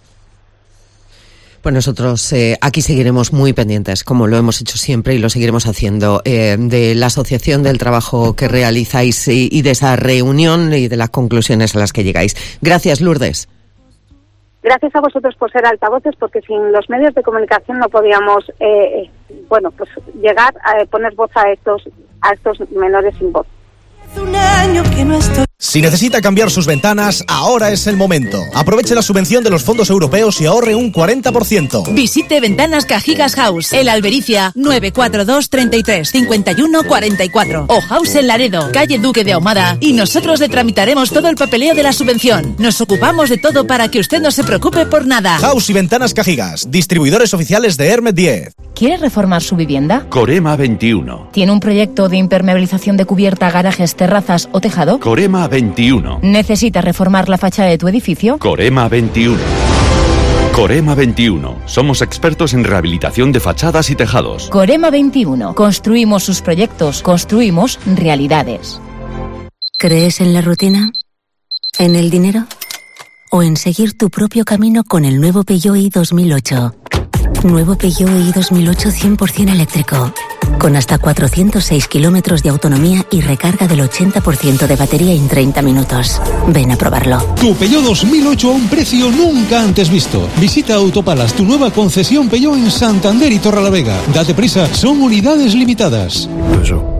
Pues nosotros eh, aquí seguiremos muy pendientes, como lo hemos hecho siempre y lo seguiremos haciendo, eh, de la asociación, del trabajo que realizáis y, y de esa reunión y de las conclusiones a las que llegáis. Gracias, Lourdes. Gracias a vosotros por ser altavoces, porque sin los medios de comunicación no podíamos, eh, bueno, pues llegar a poner voz a estos a estos menores sin voz. Un año que no estoy... Si necesita cambiar sus ventanas, ahora es el momento. Aproveche la subvención de los fondos europeos y ahorre un cuarenta por ciento. Visite Ventanas Cajigas House, El Albericia, nueve cuatro dos, treinta y tres, cincuenta y uno, cuarenta y cuatro. O House en Laredo, calle Duque de Ahumada, y nosotros le tramitaremos todo el papeleo de la subvención. Nos ocupamos de todo para que usted no se preocupe por nada. House y Ventanas Cajigas, distribuidores oficiales de Hermet diez. ¿Quiere reformar su vivienda? Corema veintiuno. ¿Tiene un proyecto de impermeabilización de cubierta, garajes, terrazas o tejado? Corema veintiuno. ¿Necesita reformar la fachada de tu edificio? Corema veintiuno. Corema veintiuno. Somos expertos en rehabilitación de fachadas y tejados. Corema veintiuno. Construimos sus proyectos, construimos realidades. ¿Crees en la rutina? ¿En el dinero? ¿O en seguir tu propio camino con el nuevo Peugeot i dos mil ocho? Nuevo Peugeot i dos mil ocho cien por ciento eléctrico, con hasta cuatrocientos seis kilómetros de autonomía y recarga del ochenta por ciento de batería en treinta minutos. Ven a probarlo. Tu Peugeot dos mil ocho a un precio nunca antes visto. Visita Autopalas, tu nueva concesión Peugeot en Santander y Torrelavega. Date prisa, son unidades limitadas. Eso.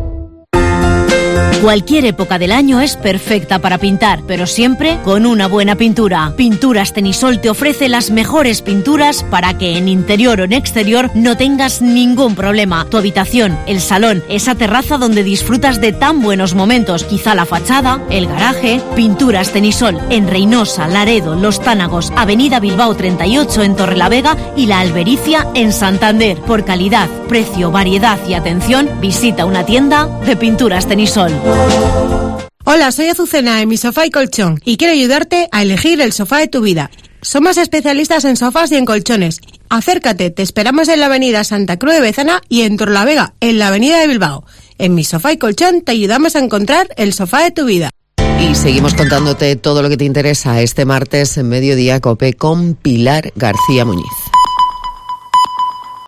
Cualquier época del año es perfecta para pintar, pero siempre con una buena pintura. Pinturas Tenisol te ofrece las mejores pinturas para que en interior o en exterior no tengas ningún problema. Tu habitación, el salón, esa terraza donde disfrutas de tan buenos momentos, quizá la fachada, el garaje. Pinturas Tenisol en Reynosa, Laredo, Los Tánagos, Avenida Bilbao treinta y ocho en Torrelavega y La Albericia en Santander. Por calidad, precio, variedad y atención, visita una tienda de Pinturas Tenisol. Hola, soy Azucena en Mi Sofá y Colchón y quiero ayudarte a elegir el sofá de tu vida. Somos especialistas en sofás y en colchones. Acércate, te esperamos en la avenida Santa Cruz de Bezana y en Torrelavega, en la avenida de Bilbao. En Mi Sofá y Colchón te ayudamos a encontrar el sofá de tu vida. Y seguimos contándote todo lo que te interesa este martes en Mediodía COPE con Pilar García Muñiz.